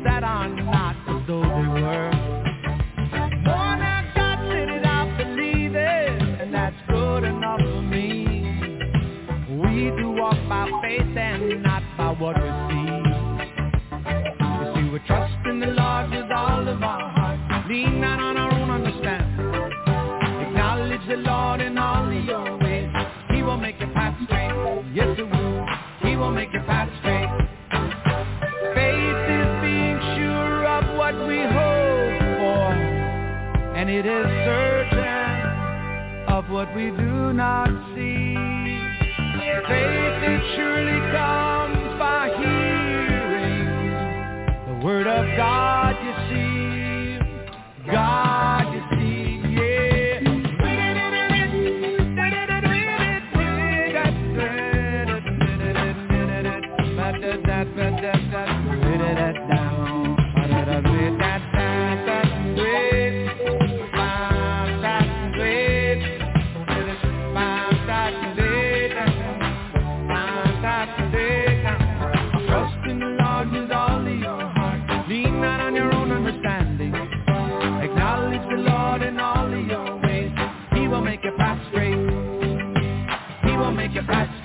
that are not as though they were. More now God said it, I believe it, and that's good enough for me. We do walk by faith and not by what we see. You see, we trust in the Lord with all of our heart. Lean not on our own understanding. Acknowledge the Lord in all of your ways. He will make your path straight. Yes, He will. He will make your path straight. Faith is being sure of what we hope for, and it is certain of what we do not see. Faith it surely comes by hearing the word of God, you see. God, you see, yeah. Trust in the Lord with all of your heart. Lean not on your own understanding. Acknowledge the Lord in all of your ways. He will make your path straight. He will make your path straight.